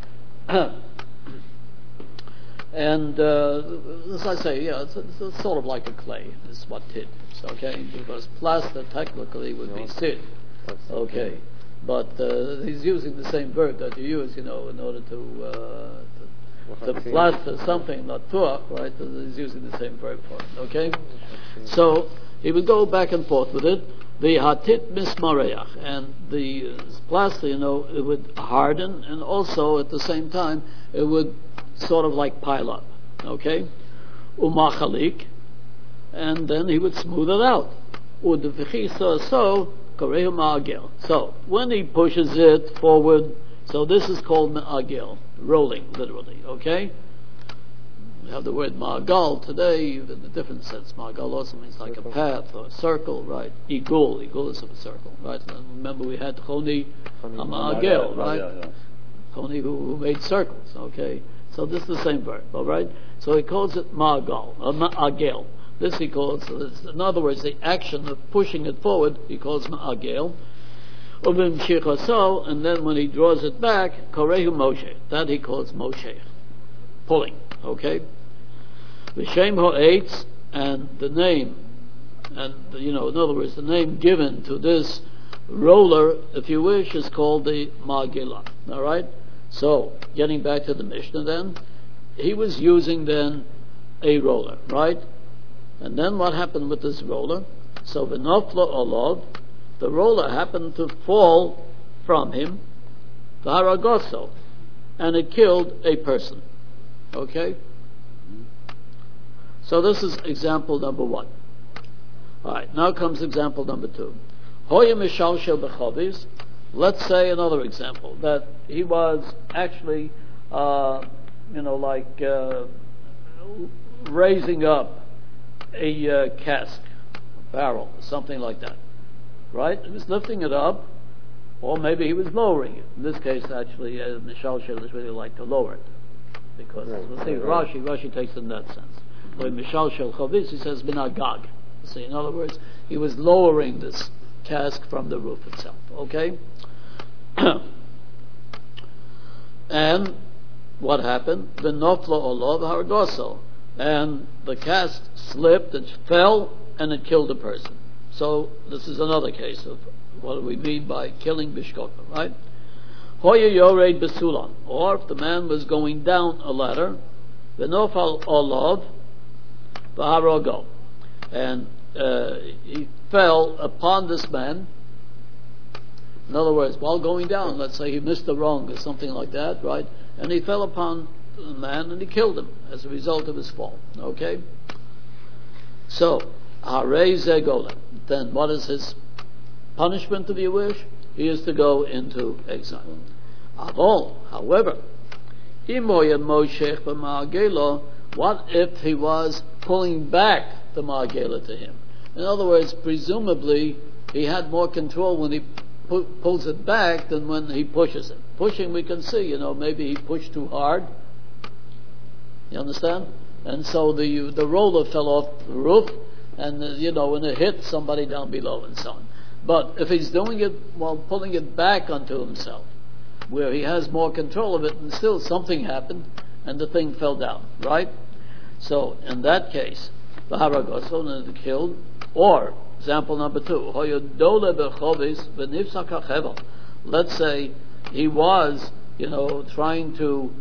And as I say, it's sort of like a clay. Is what tit is, okay? Because plaster technically would be sid, okay? But he's using the same verb that you use, in order to plaster something, not tuach, right? He's using the same verb for it, okay? So he would go back and forth with it. The hatit mismareach, and the plaster, it would harden, and also at the same time it would sort of like pile up, okay? Umachalik, and then he would smooth it out. So when he pushes it forward, so this is called me'agel, rolling, literally, okay? We have the word ma'agal today in a different sense. Ma'agal also means like a path or a circle, right? Igul is of a circle, right? And remember we had Choni Ma'agel, right? Choni who made circles, okay? So this is the same verb, all right? So he calls it ma'agal, ma'agel. This he calls, in other words, the action of pushing it forward, he calls ma'agel. And then when he draws it back, korehu Moshe, that he calls Moshe. pulling. Okay? V'shem ha'etz, and the name, and in other words, the name given to this roller, if you wish, is called the Magila. All right? So, getting back to the Mishnah then, he was using then a roller, right? And then what happened with this roller? So, v'nofla olav, the roller happened to fall from him, v'haragoso, and it killed a person. Okay? So this is example number 1. Alright, now comes example number 2. Hoya mishalshel b'chavis. Let's say another example, that he was actually, raising up a cask, barrel, something like that. Right? He was lifting it up, or maybe he was lowering it. In this case, actually, mishalshel is really like to lower it. Because, we'll see, Rashi takes it in that sense. When mishalshel chavis, he says binagag. See, in other words, he was lowering this cask from the roof itself. Okay? And what happened? The nofla olav hargoso, and the cask slipped, it fell, and it killed a person. So this is another case of what we mean by killing bishkoka, right? Hoya yored besulan, or if the man was going down a ladder, the nofal olav v'harogo, and he fell upon this man. In other words, while going down, let's say he missed the rung or something like that, right? And he fell upon the man and he killed him as a result of his fall. Okay? So, harei zegola. Then what is his punishment, if you wish? He is to go into exile. Avol, however, what if he was pulling back the Ma'agela to him? In other words, presumably, he had more control when he pulls it back than when he pushes it. Pushing, we can see, maybe he pushed too hard. You understand? And so the roller fell off the roof, and when it hit somebody down below and so on. But if he's doing it while pulling it back onto himself, where he has more control of it, and still something happened, and the thing fell down, right? So, in that case, the haragoso, and it killed, or, example number 2, let's say he was, trying to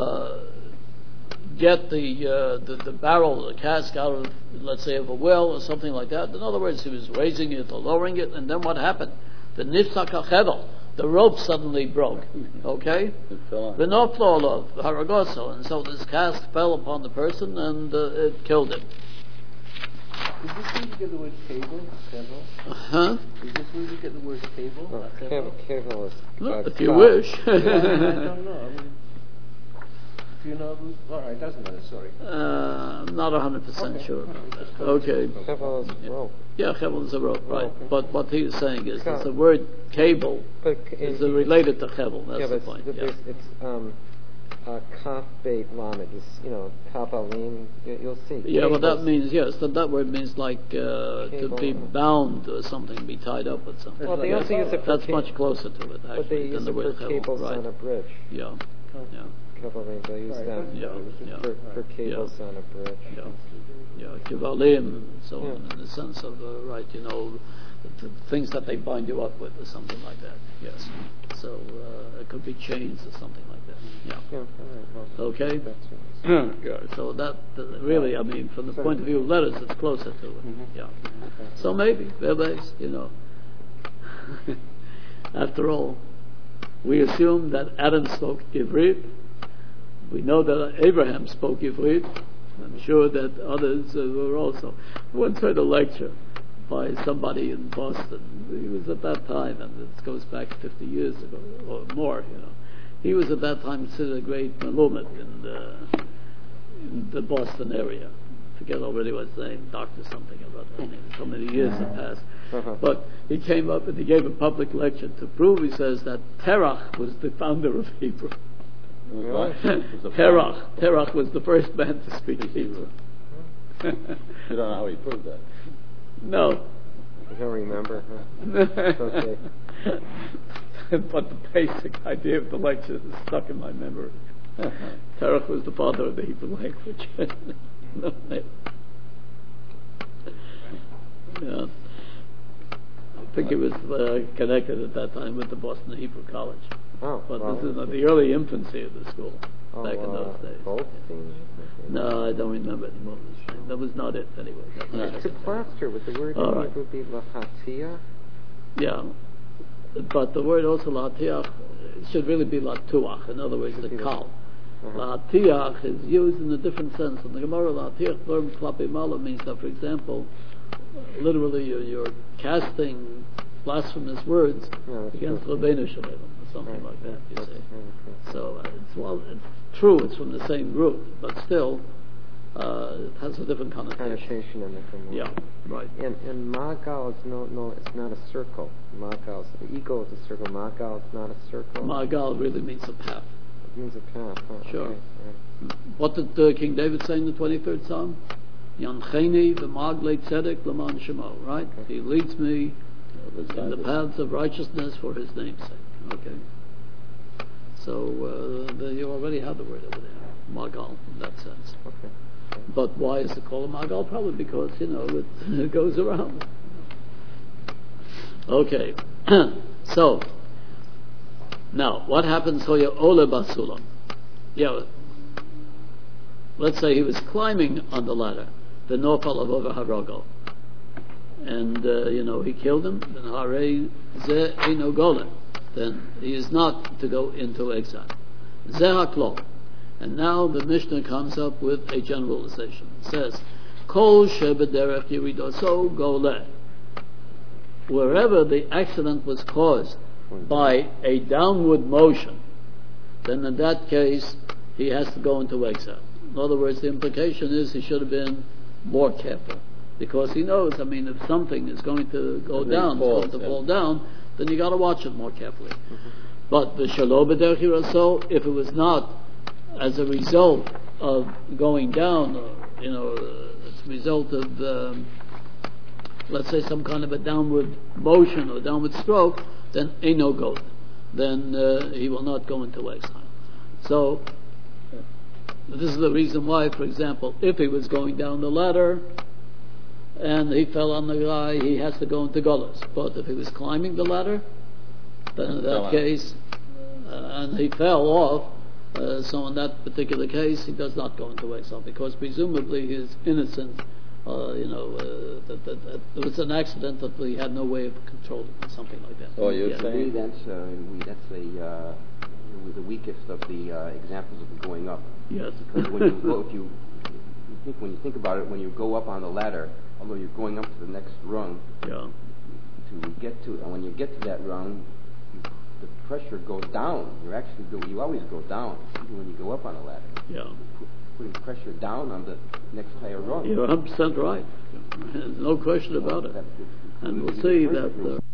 get the barrel, the cask out of, let's say, of a well or something like that. In other words, he was raising it or lowering it, and then what happened? The rope suddenly broke. Okay? The noflolo, the haragoso, and so this cask fell upon the person and it killed him. Is this where you get the word cable? Huh? Is this where you get the word cable? Cable is... if you wish. I don't know. Do you know? All right, doesn't matter, sorry. I'm not 100% sure about that. Okay. Chevel is rope. Yeah, chevel is a rope, right. Okay. But what he is saying is that the word cable is related to chevel. That's the point. It's kaf beit lamed. It's kabalim. You'll see. Yeah, well, that means that word means like to be bound or something, be tied up with something. Well, they also use it for that's much closer to it actually than the word chevel. Cables right. on a bridge. Yeah. Yeah. Kabalim, they use that for cables on a bridge. Yeah, kivalim, so on, in the sense of the things that they bind you up with, or something like that. Yes. So it could be chains or something like that. Yeah. Okay. Good. So that really, I mean, from the point of view of letters, it's closer to it. Yeah. So maybe, after all, we assume that Adam spoke Ivrit. We know that Abraham spoke Ivrit. I'm sure that others were also. I once heard a lecture by somebody in Boston. He was at that time, and this goes back 50 years ago or more. He was at that time considered a great malumit in the Boston area. I forget already what his name, Doctor something or other. So many years have passed. But he came up and he gave a public lecture to prove, he says, that Terach was the founder of Hebrew. Terach was the first man to speak Hebrew. You don't know how he proved that. No. I don't remember. It's okay. But the basic idea of the lecture is stuck in my memory. Terach was the father of the Hebrew language. Yeah. I think it was connected at that time with the Boston Hebrew College. Oh, but well, this is the early infancy of the school back in those days. Goldstein. No, I don't remember anymore. That was not it anyway. It's a plaster with the word All in it would be lahatia. Yeah, but the word also latiach should really be latuach. In other words, the kal. Latiach is used in a different sense. In the Gemara, latiach verb klapi malo means that, for example, literally you're casting blasphemous words against Rabbeinu Shalom or something like that. You see. So it's true. It's from the same root, but still. It has a different connotation. In it. Yeah, right. And Magal is no, it's not a circle. Magal, the eagle is a circle. Magal is not a circle. Magal really means a path. It means a path. Huh? Sure. Okay. Right. What did King David say in the 23rd Psalm? Yancheni v'magle tzedek l'man shemo. Right. Okay. He leads me in the paths of righteousness for His name's sake. Okay. So you already have the word over there, Magal, in that sense. Okay. But why is it called a Magal? Probably because, it goes around. Okay. So, now, what happens to your Ole Basulam? Yeah, let's say he was climbing on the ladder, the Nofal of over Harogo. And, he killed him, then Hare Ze Eino Golem. Then he is not to go into exile. Ze HaKlol. And now the Mishnah comes up with a generalization. It says, Kol shebederech yiridoso gole. Wherever the accident was caused by a downward motion, then in that case he has to go into exile. In other words, the implication is he should have been more careful, because he knows, if something is going to go down, fall down, then you got to watch it more carefully. But the shelo bederech yiridoso, if it was not as a result of going down, as a result of, let's say, some kind of a downward motion or downward stroke, then ain't no go. Then he will not go into exile. So, this is the reason why, for example, if he was going down the ladder and he fell on the guy, he has to go into Golos. But if he was climbing the ladder, then in that case, and he fell off, so in that particular case, he does not go into exile, because presumably he is innocent. That it was an accident that we had no way of controlling, something like that. Oh, you're saying that's the weakest of the examples of going up. Yes. Because when you think about it, when you go up on the ladder, although you're going up to the next rung, to get to it, and when you get to that rung, the pressure goes down. You always go down, even when you go up on a ladder. Yeah. Putting pressure down on the next higher rung. You're 100% right. No question about it. And we'll see that.